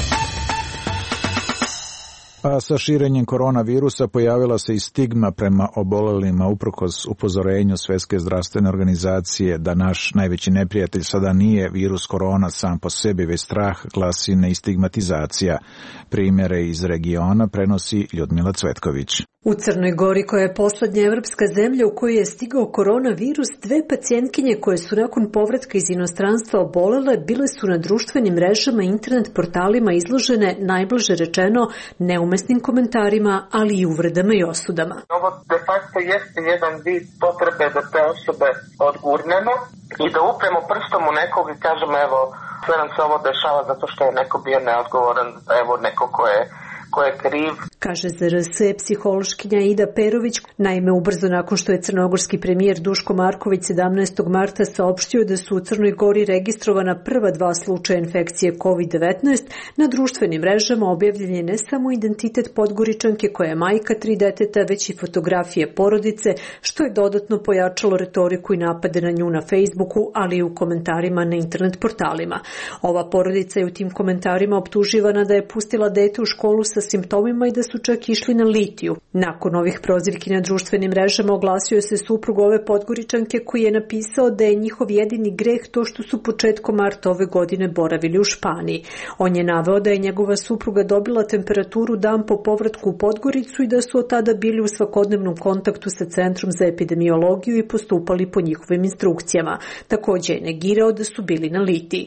A sa širenjem koronavirusa pojavila se i stigma prema obolelima uprkos upozorenju Svjetske zdravstvene organizacije da naš najveći neprijatelj sada nije virus korona sam po sebi, već strah, glasine i stigmatizacija. Primjere iz regiona prenosi Ljudmila Cvetković. U Crnoj Gori, koja je posljednja evropska zemlja u kojoj je stigao koronavirus, dve pacijentkinje koje su nakon povratka iz inostranstva obolele bile su na društvenim mrežama i internet portalima izložene, najblaže rečeno, neumesnim komentarima, ali i uvredama i osudama. Ovo de facto jeste jedan vid potrebe da te osobe odgurnemo i da upremo prstom u nekog i kažemo evo, sve nam se ovo dešava zato što je neko bio neodgovoran, evo neko ko je ko je kriv. Kaže za R S psihološkinja Ida Perović. Naime, ubrzo nakon što je crnogorski premijer Duško Marković sedamnaestog marta saopštio da su u Crnoj Gori registrovana prva dva slučaja infekcije kovid devetnaest, na društvenim mrežama objavljen je ne samo identitet Podgoričanke koja je majka tri deteta, već i fotografije porodice, što je dodatno pojačalo retoriku i napade na nju na Facebooku, ali i u komentarima na internet portalima. Ova porodica je u tim komentarima optuživana da je pustila dete u školu sa simptomima i da su čak išli na litiju. Nakon ovih prozivki na društvenim mrežama oglasio se suprug ove Podgoričanke koji je napisao da je njihov jedini greh to što su početkom marta ove godine boravili u Španiji. On je naveo da je njegova supruga dobila temperaturu dan po povratku u Podgoricu i da su od tada bili u svakodnevnom kontaktu sa Centrom za epidemiologiju i postupali po njihovim instrukcijama. Također je negirao da su bili na litiji.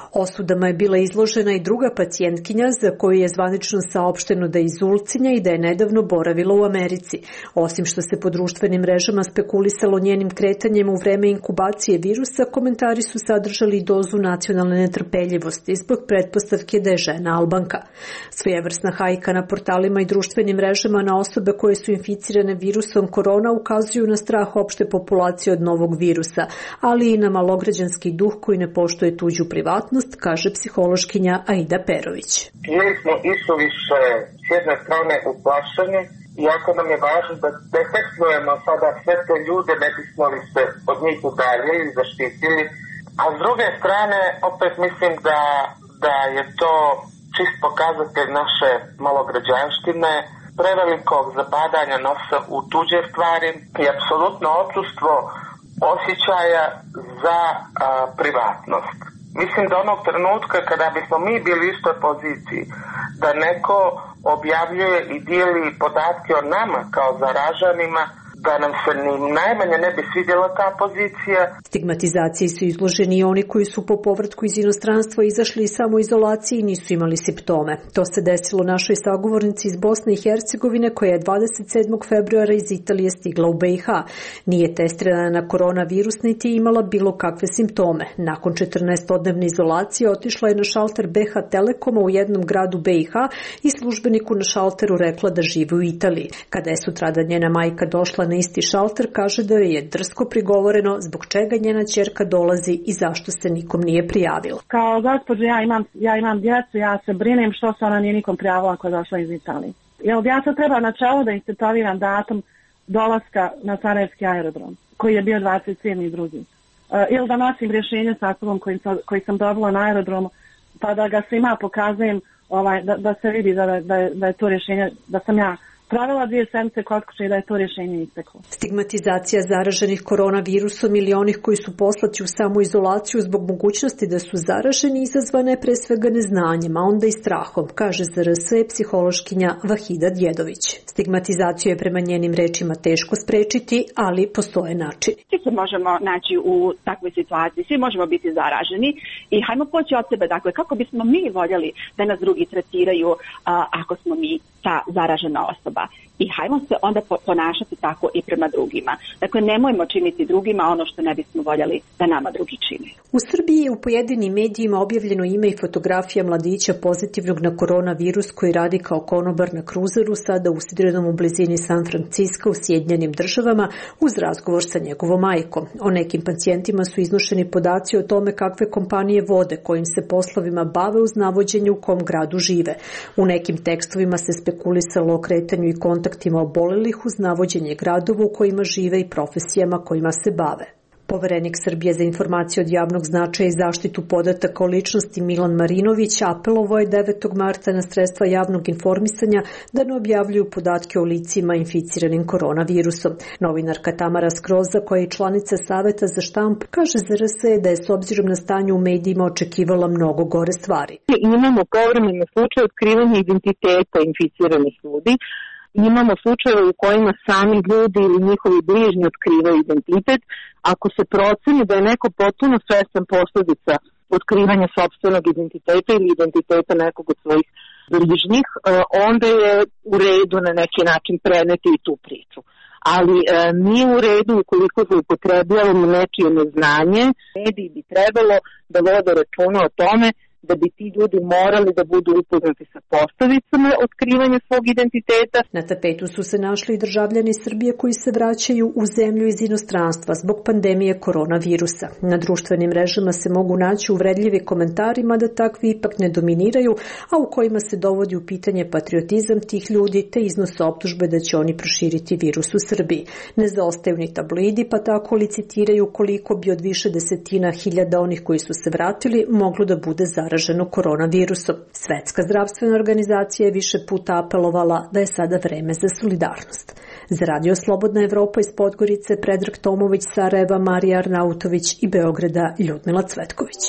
Osudama je bila izložena i druga pacijentkinja za koju je zvanično saopšteno da je iz Ulcinja i da je nedavno boravila u Americi. Osim što se po društvenim mrežama spekulisalo njenim kretanjem u vreme inkubacije virusa, komentari su sadržali dozu nacionalne netrpeljivosti zbog pretpostavke da je žena Albanka. Svojevrsna hajka na portalima i društvenim mrežama na osobe koje su inficirane virusom korona ukazuju na strah opšte populacije od novog virusa, ali i na malograđanski duh koji ne poštuje tuđu privatnost, kaže psihološkinja Aida Perović. Bili smo isuviše s jedne strane uplašeni, iako nam je važno da detektujemo sada sve te ljude, ne bismo li se od njih udaljili i zaštitili, a s druge strane opet mislim da, da je to čist pokazatelj naše malograđanštine, prevelikog zabadanja nosa u tuđe stvari i apsolutno odsustvo osjećaja za a, privatnost. Mislim da onog trenutka kada bismo mi bili u istoj poziciji, da neko objavljuje i dijeli podatke o nama kao zaraženima, da nam se ni najmanje ne bi svidjela ta pozicija. Stigmatizaciji su izloženi i oni koji su po povratku iz inostranstva izašli iz samoizolacije i nisu imali simptome. To se desilo našoj sagovornici iz Bosne i Hercegovine koja je dvadeset sedmog februara iz Italije stigla u B i H. Nije testirana na koronavirus niti imala bilo kakve simptome. Nakon četrnaestodnevne izolacije otišla je na šalter B H Telekoma u jednom gradu B i H i službeniku na šalteru rekla da živi u Italiji. Kada je sutradan njena majka došla na isti šalter, kaže da joj je drsko prigovoreno zbog čega njena ćerka dolazi i zašto se nikom nije prijavila. Kao gospođo, ja imam, ja imam djecu, ja se brinem što se ona nije nikom prijavila ako je došla iz Italije. Jel djeca treba na čelu da istetoviram datum dolaska na Sarajevski aerodrom, koji je bio dvadeset sedmi drugi. Uh, ili da nosim rješenje sa sobom koji, koji sam dobila na aerodromu, pa da ga svima pokazujem, ovaj, da, da se vidi da, da, da je to rješenje, da sam ja pravila dvije sedmice kod kuće i da je to rješenje isteklo. Stigmatizacija zaraženih koronavirusom ili onih koji su poslati u samoizolaciju zbog mogućnosti da su zaraženi izazvana je pre svega neznanjem, a onda i strahom, kaže Z R S psihološkinja Vahida Djedović. Stigmatizaciju je prema njenim rečima teško sprečiti, ali postoje načini. Svi se možemo naći u takvoj situaciji, svi možemo biti zaraženi i hajmo poći od sebe, dakle kako bismo mi voljeli da nas drugi tretiraju a, ako smo mi ta zaražena osoba. I hajmo se onda ponašati tako i prema drugima. Dakle, nemojmo činiti drugima ono što ne bismo voljeli da nama drugi čine. U Srbiji je u pojedinim medijima objavljeno ime i fotografija mladića pozitivnog na koronavirus koji radi kao konobar na kruzeru, sada usidrenom u blizini San Franciska u Sjedinjenim Državama uz razgovor sa njegovom majkom. O nekim pacijentima su iznošeni podaci o tome kakve kompanije vode, kojim se poslovima bave uz navođenje u kom gradu žive. U nekim tekstovima se spekulisalo o kretanju i kontaktima obolelih uz navođenje gradova u kojima žive i profesijama kojima se bave. Poverenik Srbije za informacije od javnog značaja i zaštitu podataka o ličnosti Milan Marinović apelovao je devetog marta na sredstva javnog informisanja da ne objavljuju podatke o licima inficiranim koronavirusom. Novinarka Tamara Skroza, koja je članica Saveta za štampu, kaže Z R S da je s obzirom na stanje u medijima očekivala mnogo gore stvari. Imamo povremeno slučaj otkrivanja identiteta inficiranih ljudi. Imamo slučajeve u kojima sami ljudi ili njihovi bližnji otkrivaju identitet. Ako se proceni da je neko potpuno svestan posljedica otkrivanja sopstvenog identiteta ili identiteta nekog od svojih bližnjih, onda je u redu na neki način preneti i tu priču. Ali e, nije u redu ukoliko zloupotrebljavamo nečije neznanje. Mediji bi trebalo da vode računa o tome da bi ti ljudi morali da budu upoznati sa posledicama otkrivanja svog identiteta. Na tapetu su se našli i državljani Srbije koji se vraćaju u zemlju iz inostranstva zbog pandemije koronavirusa. Na društvenim mrežama se mogu naći uvredljivi komentari, mada takvi ipak ne dominiraju, a u kojima se dovodi u pitanje patriotizam tih ljudi te iznose optužbe da će oni proširiti virus u Srbiji. Ne zaostaju ni tabloidi, pa tako licitiraju koliko bi od više desetina hiljada onih koji su se vratili moglo da bude zaraženo koronavirusom. Svetska zdravstvena organizacija je više puta apelovala da je sada vreme za solidarnost. Za Radio Slobodna Evropa iz Podgorice Predrag Tomović, Sarajeva Marija Arnautović i Beograda Ljudmila Cvetković.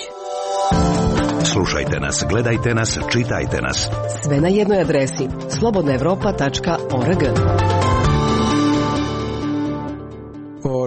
Slušajte nas, gledajte nas, čitajte nas. Sve na jednoj adresi slobodna evropa tačka org. O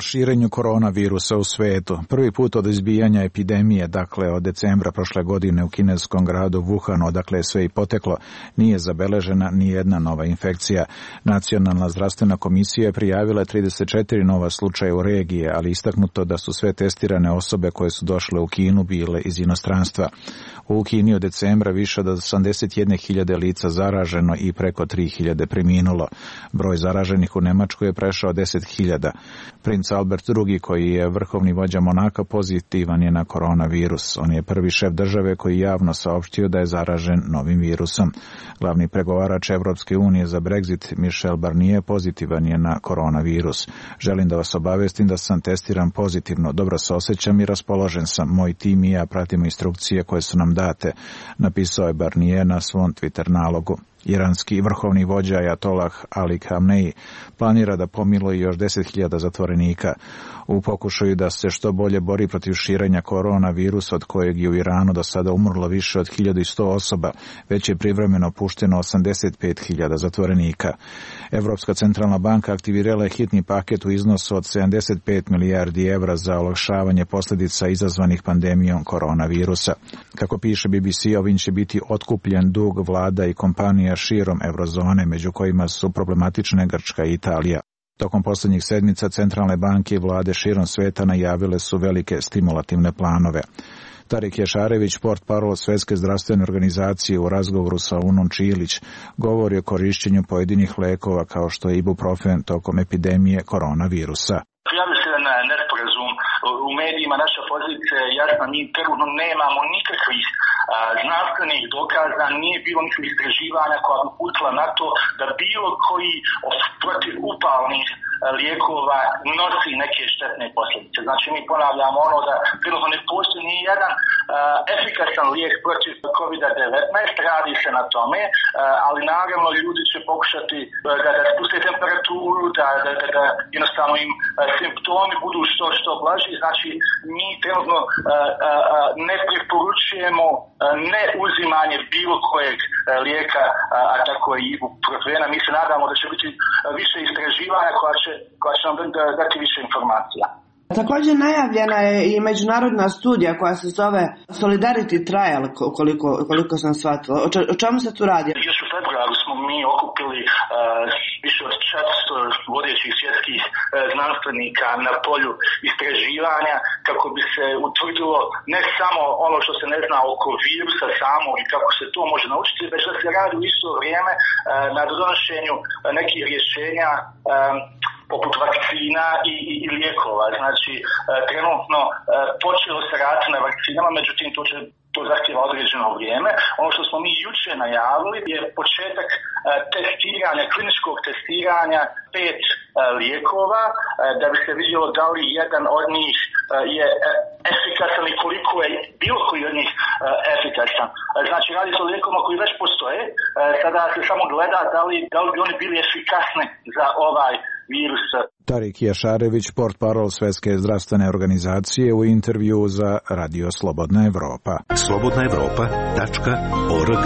širenju koronavirusa u svetu. Prvi put od izbijanja epidemije, dakle od decembra prošle godine u kineskom gradu Wuhanu, odakle je sve i poteklo, nije zabeležena ni jedna nova infekcija. Nacionalna zdravstvena komisija je prijavila trideset četiri nova slučaja u regiji, ali istaknuto da su sve testirane osobe koje su došle u Kinu bile iz inostranstva. U Kini od decembra više od osamdeset jedne hiljade lica zaraženo i preko tri hiljade preminulo. Broj zaraženih u Nemačkoj je prešao deset hiljada. Princ Albert drugi, koji je vrhovni vođa Monaka, pozitivan je na koronavirus. On je prvi šef države koji javno saopštio da je zaražen novim virusom. Glavni pregovarač Evropske unije za Brexit, Michel Barnier, pozitivan je na koronavirus. Želim da vas obavestim da sam testiran pozitivno. Dobro se osjećam i raspoložen sam. Moj tim i ja pratimo instrukcije koje su nam date, napisao je Barnier na svom Twitter nalogu. Iranski vrhovni vođa Ajatolah Ali Khamenei planira da pomiluje još deset hiljada zatvorenika u pokušaju da se što bolje bori protiv širenja koronavirusa, od kojeg je u Iranu do sada umrlo više od hiljadu sto osoba, već je privremeno pušteno osamdeset pet hiljada zatvorenika. Evropska centralna banka aktivirala je hitni paket u iznosu od sedamdeset pet milijardi evra za olakšavanje posljedica izazvanih pandemijom koronavirusa. Kako piše B B C, ovim će biti otkupljen dug vlada i kompanija širom eurozone, među kojima su problematične Grčka i Italija. Tokom posljednjih sedmica centralne banke i vlade širom sveta najavile su velike stimulativne planove. Tarik Jašarević, portparol Svjetske zdravstvene organizacije, u razgovoru sa Unom Čilić govori o korišćenju pojedinih lekova kao što je ibuprofen tokom epidemije koronavirusa. Prijavio se na nesporazum u medijima, naša pozicija je jasna, mi trenutno nemamo nikakvih a, znanstvenih dokaza, nije bilo nikakvih istraživanja koja bi uputila na to da bilo koji protiv upalnih lijekova nosi neke štetne posljedice. Znači mi ponavljamo ono da trenutno ne postoji ni jedan uh, efikasan lijek protiv kovid devetnaest, radi se na tome, uh, ali naravno ljudi će pokušati uh, da, da spuste temperaturu, da, da, da, da jednostavno im uh, simptomi budu što, što blaži. Znači mi trenutno uh, uh, ne preporučujemo uh, ne uzimanje bilo kojeg uh, lijeka, uh, a tako i ibuprofena. Mi se nadamo da će biti uh, više istraživanja koja će koja će nam dati više informacija. Također najavljena je i međunarodna studija koja se zove Solidarity Trial, koliko, koliko sam shvatila. O, č, o čemu se tu radi? Još u februaru smo mi okupili uh, više od četiristo vodećih svjetskih uh, znanstvenika na polju istraživanja kako bi se utvrdilo ne samo ono što se ne zna oko virusa samog i kako se to može naučiti, već da se radi u isto vrijeme uh, na donošenju uh, nekih rješenja um, poput vakcina i, i, i lijekova. Znači, e, trenutno e, počelo se raditi na vakcinama, međutim to će to zahtjeva određeno vrijeme. Ono što smo mi juče najavili je početak e, testiranja, kliničkog testiranja pet e, lijekova, e, da bi se vidjelo da li jedan od njih e, je efikasan i koliko je bilo koji od njih e, efikasan. E, znači, radi se o lijekovima koji već postoje, e, sada se samo gleda da li, da li bi oni bili efikasni za ovaj virus. Tarik Jašarević, portparol Svjetske zdravstvene organizacije, u intervju za Radio Slobodna Evropa. slobodna evropa tačka org.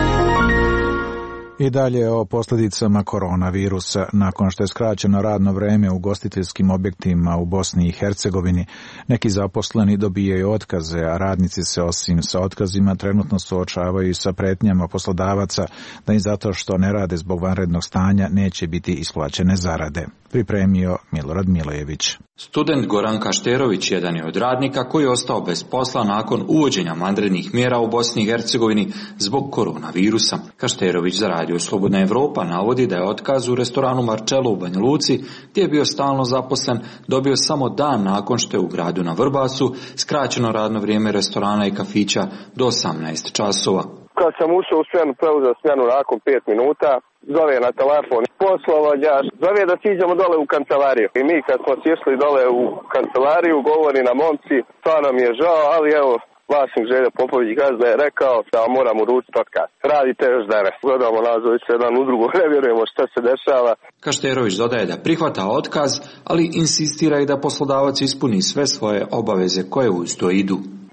I dalje o posljedicama koronavirusa. Nakon što je skraćeno radno vreme u ugostiteljskim objektima u Bosni i Hercegovini, neki zaposleni dobijaju otkaze, a radnici se osim sa otkazima trenutno suočavaju i sa pretnjama poslodavaca da im zato što ne rade zbog vanrednog stanja neće biti isplaćene zarade. Pripremio Milorad Milojević. Student Goran Kašterović jedan je od radnika koji je ostao bez posla nakon uvođenja vanrednih mjera u Bosni i Hercegovini zbog koronavirusa. Kašterović za Radio Slobodna Evropa navodi da je otkaz u restoranu Marcello u Banja Luci, gdje je bio stalno zaposlen, dobio samo dan nakon što je u gradu na Vrbasu skraćeno radno vrijeme restorana i kafića do osamnaest časova. Kad sam ušao u smjenu, preuzeo smjenu nakon pet minuta, zove na telefon poslovođač, zove da siđemo dole u kancelariju. I mi kad smo sišli dole u kancelariju, govori na momci, stvarno mi je žao, ali evo, vlasnik Želja Popović gazda je rekao da moram uručiti otkaz. Radite još danas. Gledamo nazove se jedan u drugo, ne vjerujemo šta se dešava. Kašterović dodaje da prihvata otkaz, ali insistira i da poslodavac ispuni sve svoje obaveze koje uz to idu.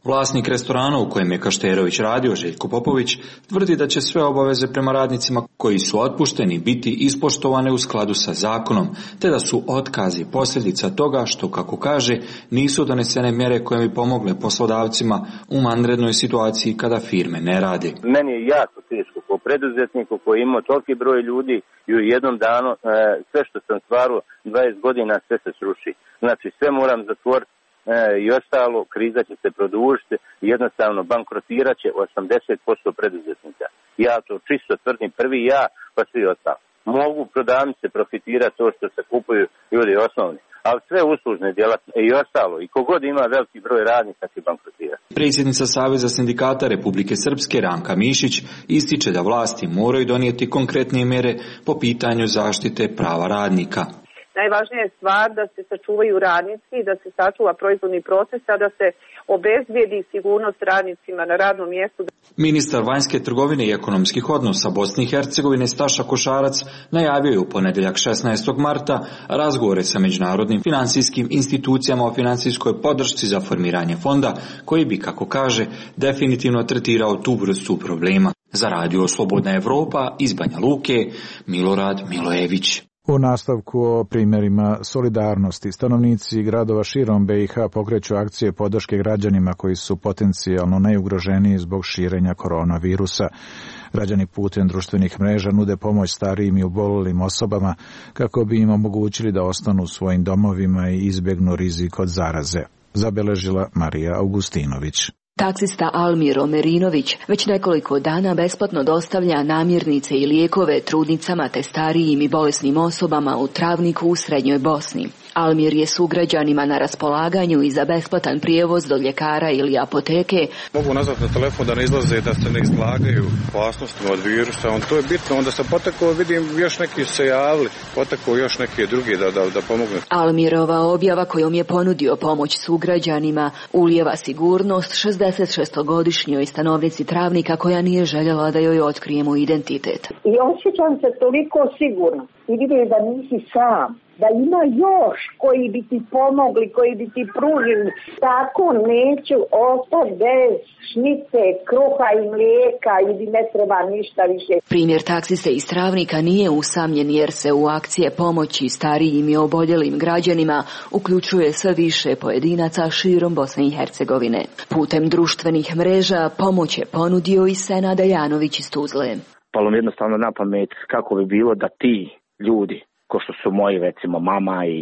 Vlasnik restorana u kojem je Kašterović radio, Željko Popović, tvrdi da će sve obaveze prema radnicima koji su otpušteni biti ispoštovane u skladu sa zakonom, te da su otkazi posljedica toga što, kako kaže, nisu donesene mjere koje bi pomogle poslodavcima u vanrednoj situaciji kada firme ne rade. Meni je jako teško kao preduzetniku koji ima toliki broj ljudi i u jednom danu e, sve što sam stvarao dvadeset godina sve se sruši. Znači sve moram zatvoriti e, i ostalo, kriza će se produžiti i jednostavno bankrotirat će osamdeset posto preduzetnika. Ja to čisto tvrdim, prvi ja pa svi ostalo. Mogu prodavnice profitirati to što se kupuju ljudi osnovni, ali sve uslužne djelatnosti i ostalo. I kogod ima veliki broj radnika će bankrotirati. Predsjednica Saveza sindikata Republike Srpske Ranka Mišić ističe da vlasti moraju donijeti konkretne mjere po pitanju zaštite prava radnika. Najvažnija je stvar da se sačuvaju radnici, da se sačuva proizvodni proces, a da se obezbijedi sigurnost radnicima na radnom mjestu. Ministar vanjske trgovine i ekonomskih odnosa Bosne i Hercegovine Staša Košarac najavio je u ponedjeljak šesnaestog marta razgovore sa međunarodnim financijskim institucijama o financijskoj podršci za formiranje fonda koji bi, kako kaže, definitivno tretirao tu vrstu problema. Za radio Slobodna Evropa iz Banja Luke, Milorad Milojević. U nastavku o primjerima solidarnosti, stanovnici gradova širom be i ha pokreću akcije podrške građanima koji su potencijalno najugroženiji zbog širenja koronavirusa. Građani putem društvenih mreža nude pomoć starijim i oboljelim osobama kako bi im omogućili da ostanu u svojim domovima i izbjegnu rizik od zaraze. Zabeležila Marija Augustinović. Taksista Almir Omerinović već nekoliko dana besplatno dostavlja namirnice i lijekove trudnicama te starijim i bolesnim osobama u Travniku u Srednjoj Bosni. Almir je sugrađanima na raspolaganju i za besplatan prijevoz do ljekara ili apoteke. Mogu nazvati na telefon da ne izlaze, da se ne izlagaju opasnostima od virusa. On, to je bitno. Onda sam potekao, vidim još neki se javili, potekao još neke drugi da, da, da pomogne. Almirova objava kojom je ponudio pomoć sugrađanima ulijeva sigurnost šezdesetšestogodišnjoj stanovnici Travnika koja nije željela da joj otkrijemo identitet. I osjećam se toliko sigurno i vidim da nisi sam. Da ima još koji bi ti pomogli, koji bi ti pružili. Tako neću ostati bez šnice, kruha i mlijeka i ne treba ništa više. Primjer taksiste iz Travnika nije usamljen jer se u akcije pomoći starijim i oboljelim građanima uključuje sve više pojedinaca širom Bosne i Hercegovine. Putem društvenih mreža pomoć je ponudio i Senada Janović iz Tuzle. Palo mi jednostavno na pamet kako bi bilo da ti ljudi, ko što su moji recimo mama i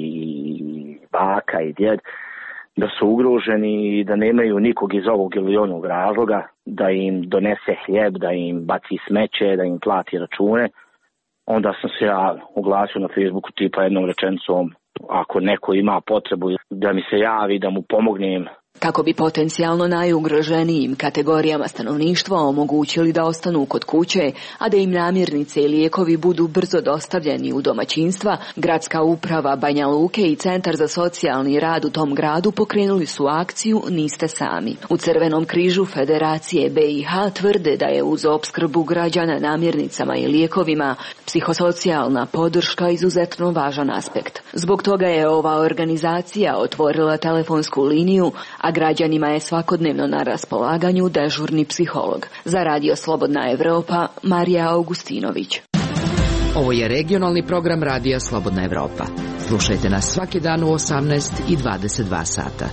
baka i djed, da su ugroženi i da nemaju nikog iz ovog ili onog razloga, da im donese hljeb, da im baci smeće, da im plati račune. Onda sam se ja oglasio na Facebooku tipa jednom rečenicom, ako neko ima potrebu da mi se javi, da mu pomognem. Kako bi potencijalno najugroženijim kategorijama stanovništva omogućili da ostanu kod kuće, a da im namirnice i lijekovi budu brzo dostavljeni u domaćinstva, Gradska uprava Banja Luke i Centar za socijalni rad u tom gradu pokrenuli su akciju Niste sami. U Crvenom križu Federacije be i ha tvrde da je uz opskrbu građana namirnicama i lijekovima psihosocijalna podrška izuzetno važan aspekt. Zbog toga je ova organizacija otvorila telefonsku liniju, a građanima je svakodnevno na raspolaganju dežurni psiholog. Za radio Slobodna Evropa, Marija Augustinović. Ovo je regionalni program radija Slobodna Evropa. Slušajte nas svaki dan u osamnaest i dvadeset dva sata.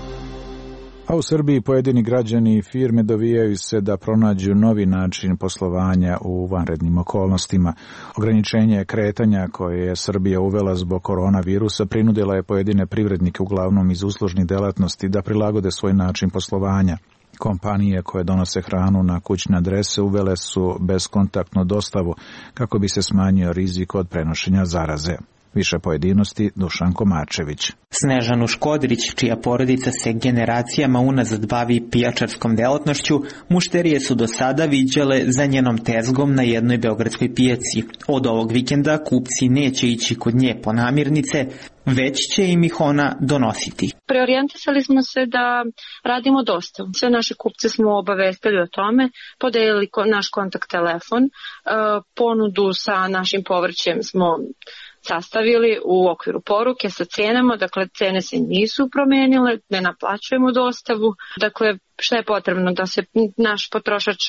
A u Srbiji pojedini građani i firme dovijaju se da pronađu novi način poslovanja u vanrednim okolnostima. Ograničenje kretanja koje je Srbija uvela zbog koronavirusa prinudila je pojedine privrednike uglavnom iz uslužnih delatnosti da prilagode svoj način poslovanja. Kompanije koje donose hranu na kućne adrese uvele su bezkontaktnu dostavu kako bi se smanjio rizik od prenošenja zaraze. Više pojedinosti Dušan Komačević. Snežanu Škodrić, čija porodica se generacijama unazad bavi pijačarskom delatnošću, mušterije su do sada viđale za njenom tezgom na jednoj beogradskoj pijaci. Od ovog vikenda kupci neće ići kod nje po namirnice, već će im ih ona donositi. Preorijentisali smo se da radimo dostavu. Sve naše kupce smo obavestili o tome, podelili naš kontakt telefon, ponudu sa našim povrćem smo sastavili u okviru poruke sa cenama, dakle cene se nisu promenile, ne naplaćujemo dostavu, dakle šta je potrebno da se naš potrošač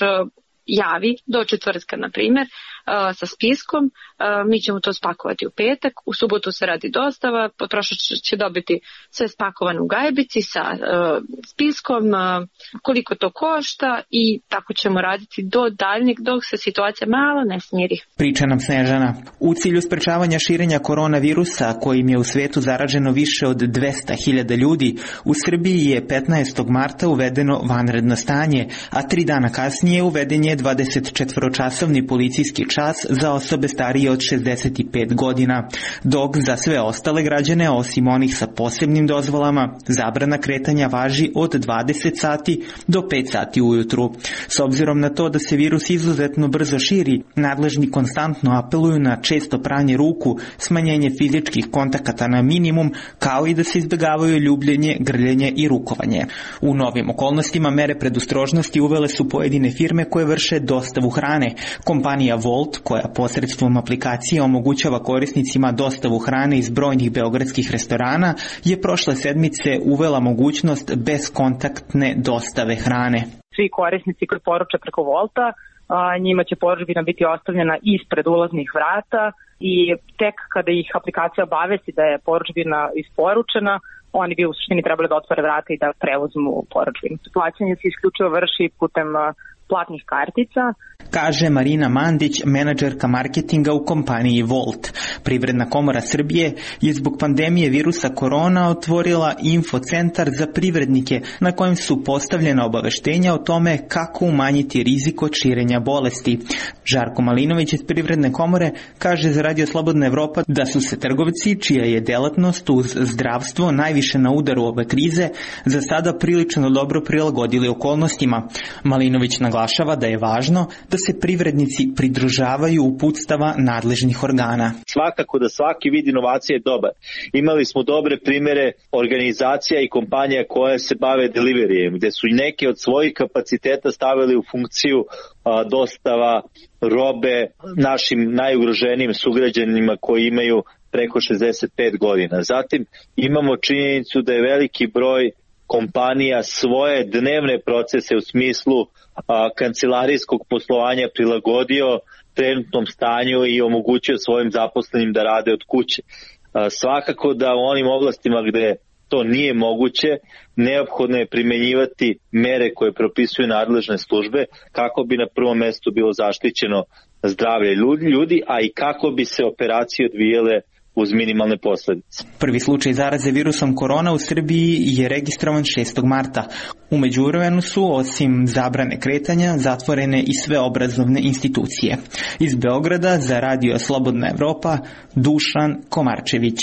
javi do četvrtka, na primjer, sa spiskom, mi ćemo to spakovati u petak, u subotu se radi dostava, potrošač će dobiti sve spakovano u gajbici sa spiskom, koliko to košta i tako ćemo raditi do daljnjeg, dok se situacija malo ne smiri. Priča nam Snežana. U cilju sprečavanja širenja koronavirusa, kojim je u svetu zaraženo više od dvesta hiljada ljudi, u Srbiji je petnaestog marta uvedeno vanredno stanje, a tri dana kasnije uveden je dvadesetčetvoročasovni policijski čas za osobe starije od šezdeset pet godina, dok za sve ostale građane, osim onih sa posebnim dozvolama, zabrana kretanja važi od dvadeset sati do pet sati ujutru. S obzirom na to da se virus izuzetno brzo širi, nadležni konstantno apeluju na često pranje ruku, smanjenje fizičkih kontakata na minimum, kao i da se izbjegavaju ljubljenje, grljenje i rukovanje. U novim okolnostima mere predostrožnosti uvele su pojedine firme koje vrše dostavu hrane. Kompanija Volt, koja posredstvom aplikacije omogućava korisnicima dostavu hrane iz brojnih beogradskih restorana, je prošle sedmice uvela mogućnost beskontaktne dostave hrane. Svi korisnici koji poruče preko Volta, njima će porudžbina biti ostavljena ispred ulaznih vrata i tek kada ih aplikacija obavesti da je porudžbina isporučena, oni bi u suštini trebali da otvore vrata i da preuzmu porudžbinu. Plaćanje se isključivo vrši putem platnih kartica. Kaže Marina Mandić, menadžerka marketinga u kompaniji Volt. Privredna komora Srbije je zbog pandemije virusa korona otvorila infocentar za privrednike na kojem su postavljena obaveštenja o tome kako umanjiti rizik od širenja bolesti. Žarko Malinović iz Privredne komore kaže za Radio Slobodna Evropa da su se trgovci, čija je delatnost uz zdravstvo najviše na udaru ove krize, za sada prilično dobro prilagodili okolnostima. Malinović naglašava da je važno da se privrednici pridržavaju uputstava nadležnih organa. Svakako da svaki vid inovacije je dobar. Imali smo dobre primere organizacija i kompanija koje se bave deliverijem, gde su neke od svojih kapaciteta stavili u funkciju a, dostava robe našim najugroženijim sugrađanima koji imaju preko šezdeset pet godina. Zatim imamo činjenicu da je veliki broj kompanija svoje dnevne procese u smislu a, kancelarijskog poslovanja prilagodio trenutnom stanju i omogućio svojim zaposlenim da rade od kuće. A, svakako da u onim oblastima gde to nije moguće, neophodno je primenjivati mere koje propisuju nadležne službe kako bi na prvom mestu bilo zaštićeno zdravlje ljudi, a i kako bi se operacije odvijele uz minimalne posledice. Prvi slučaj zaraze virusom korona u Srbiji je registrovan šestog marta. U međuvremenu su, osim zabrane kretanja, zatvorene i sve obrazovne institucije. Iz Beograda za Radio Slobodna Evropa, Dušan Komarčević.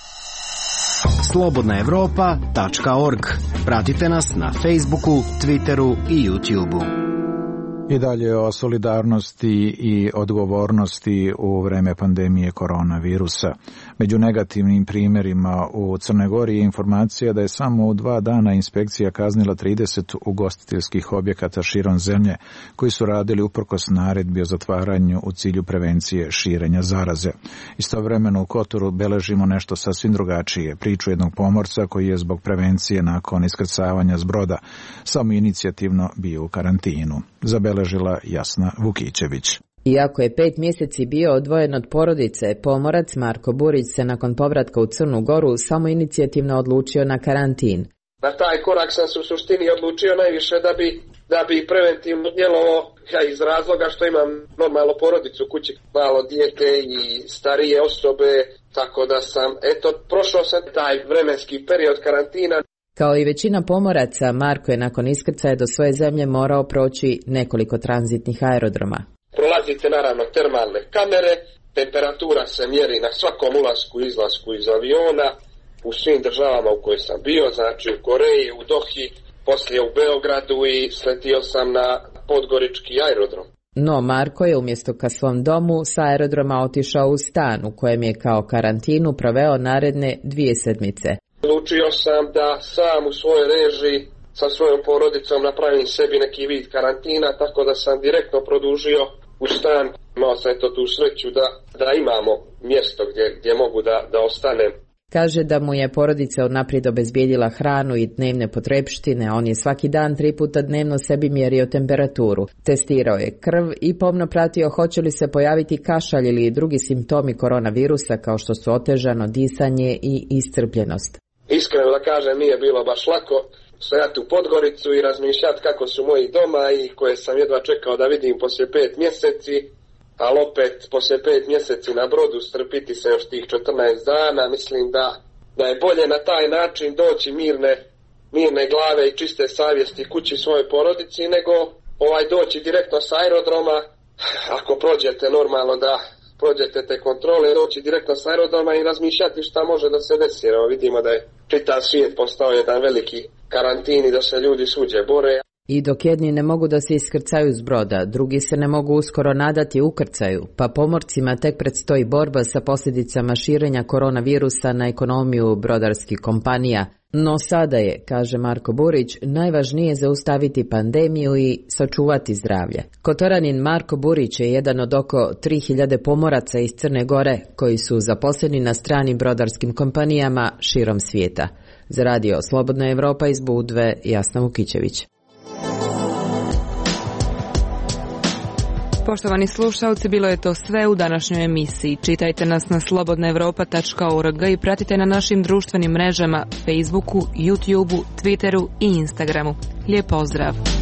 slobodna evropa tačka org. Pratite nas na Facebooku, Twitteru i YouTubeu. I dalje o solidarnosti i odgovornosti u vreme pandemije koronavirusa. Među negativnim primjerima u Crnoj Gori je informacija da je samo u dva dana inspekcija kaznila trideset ugostiteljskih objekata širom zemlje koji su radili uprkos naredbi o zatvaranju u cilju prevencije širenja zaraze. Istovremeno u Kotoru beležimo nešto sasvim drugačije, priču jednog pomorca koji je zbog prevencije nakon iskrcavanja s broda samoinicijativno bio u karantinu. Zabeležila Jasna Vukićević. Iako je pet mjeseci bio odvojen od porodice, pomorac Marko Burić se nakon povratka u Crnu Goru samoinicijativno odlučio na karantin. Na taj korak sam se u suštini odlučio najviše da bi, da bi preventivno djelovao, ja iz razloga što imam normalno porodicu u kući, malo dijete i starije osobe, tako da sam, eto, prošao sam taj vremenski period karantina. Kao i većina pomoraca, Marko je nakon iskrcaja do svoje zemlje morao proći nekoliko tranzitnih aerodroma. Prolazite naravno termalne kamere, temperatura se mjeri na svakom ulasku i izlasku iz aviona, u svim državama u kojoj sam bio, znači u Koreji, u Dohi, poslije u Beogradu i sletio sam na Podgorički aerodrom. No Marko je umjesto ka svom domu sa aerodroma otišao u stan u kojem je kao karantinu proveo naredne dvije sedmice. Odlučio sam da sam u svojoj režiji sa svojom porodicom napravim sebi neki vid karantina, tako da sam direktno produžio u stan Imao sam eto tu sreću da, da imamo mjesto gdje, gdje mogu da, da ostanem. Kaže da mu je porodica odnaprijed obezbijedila hranu i dnevne potrepštine, on je svaki dan tri puta dnevno sebi mjerio temperaturu. Testirao je krv i pomno pratio hoće li se pojaviti kašalj ili drugi simptomi koronavirusa kao što su otežano disanje i iscrpljenost. Iskreno da kažem, nije bilo baš lako stojati u Podgoricu i razmišljati kako su moji doma i koje sam jedva čekao da vidim poslije pet mjeseci. Ali opet, poslije pet mjeseci na brodu strpiti se još tih četrnaest dana, mislim da, da je bolje na taj način doći mirne, mirne glave i čiste savjesti kući svojoj porodici, nego ovaj doći direktno s aerodroma, ako prođete normalno da prođete te kontrole, doći direktno s aerodroma i razmišljati šta može da se desi. Evo vidimo da je čitav svijet postao jedan veliki karantin i da se ljudi svuđe bore. I dok jedni ne mogu da se iskrcaju s broda, drugi se ne mogu uskoro nadati ukrcaju, pa pomorcima tek predstoji borba sa posljedicama širenja koronavirusa na ekonomiju brodarskih kompanija. No sada je, kaže Marko Burić, najvažnije zaustaviti pandemiju i sačuvati zdravlje. Kotoranin Marko Burić je jedan od oko tri hiljade pomoraca iz Crne Gore koji su zaposleni na stranim brodarskim kompanijama širom svijeta. Za radio Slobodna Evropa iz Budve, Jasna Vukićević. Poštovani slušalci, bilo je to sve u današnjoj emisiji. Čitajte nas na slobodna evropa tačka org i pratite na našim društvenim mrežama Facebooku, YouTubeu, Twitteru i Instagramu. Lijep pozdrav!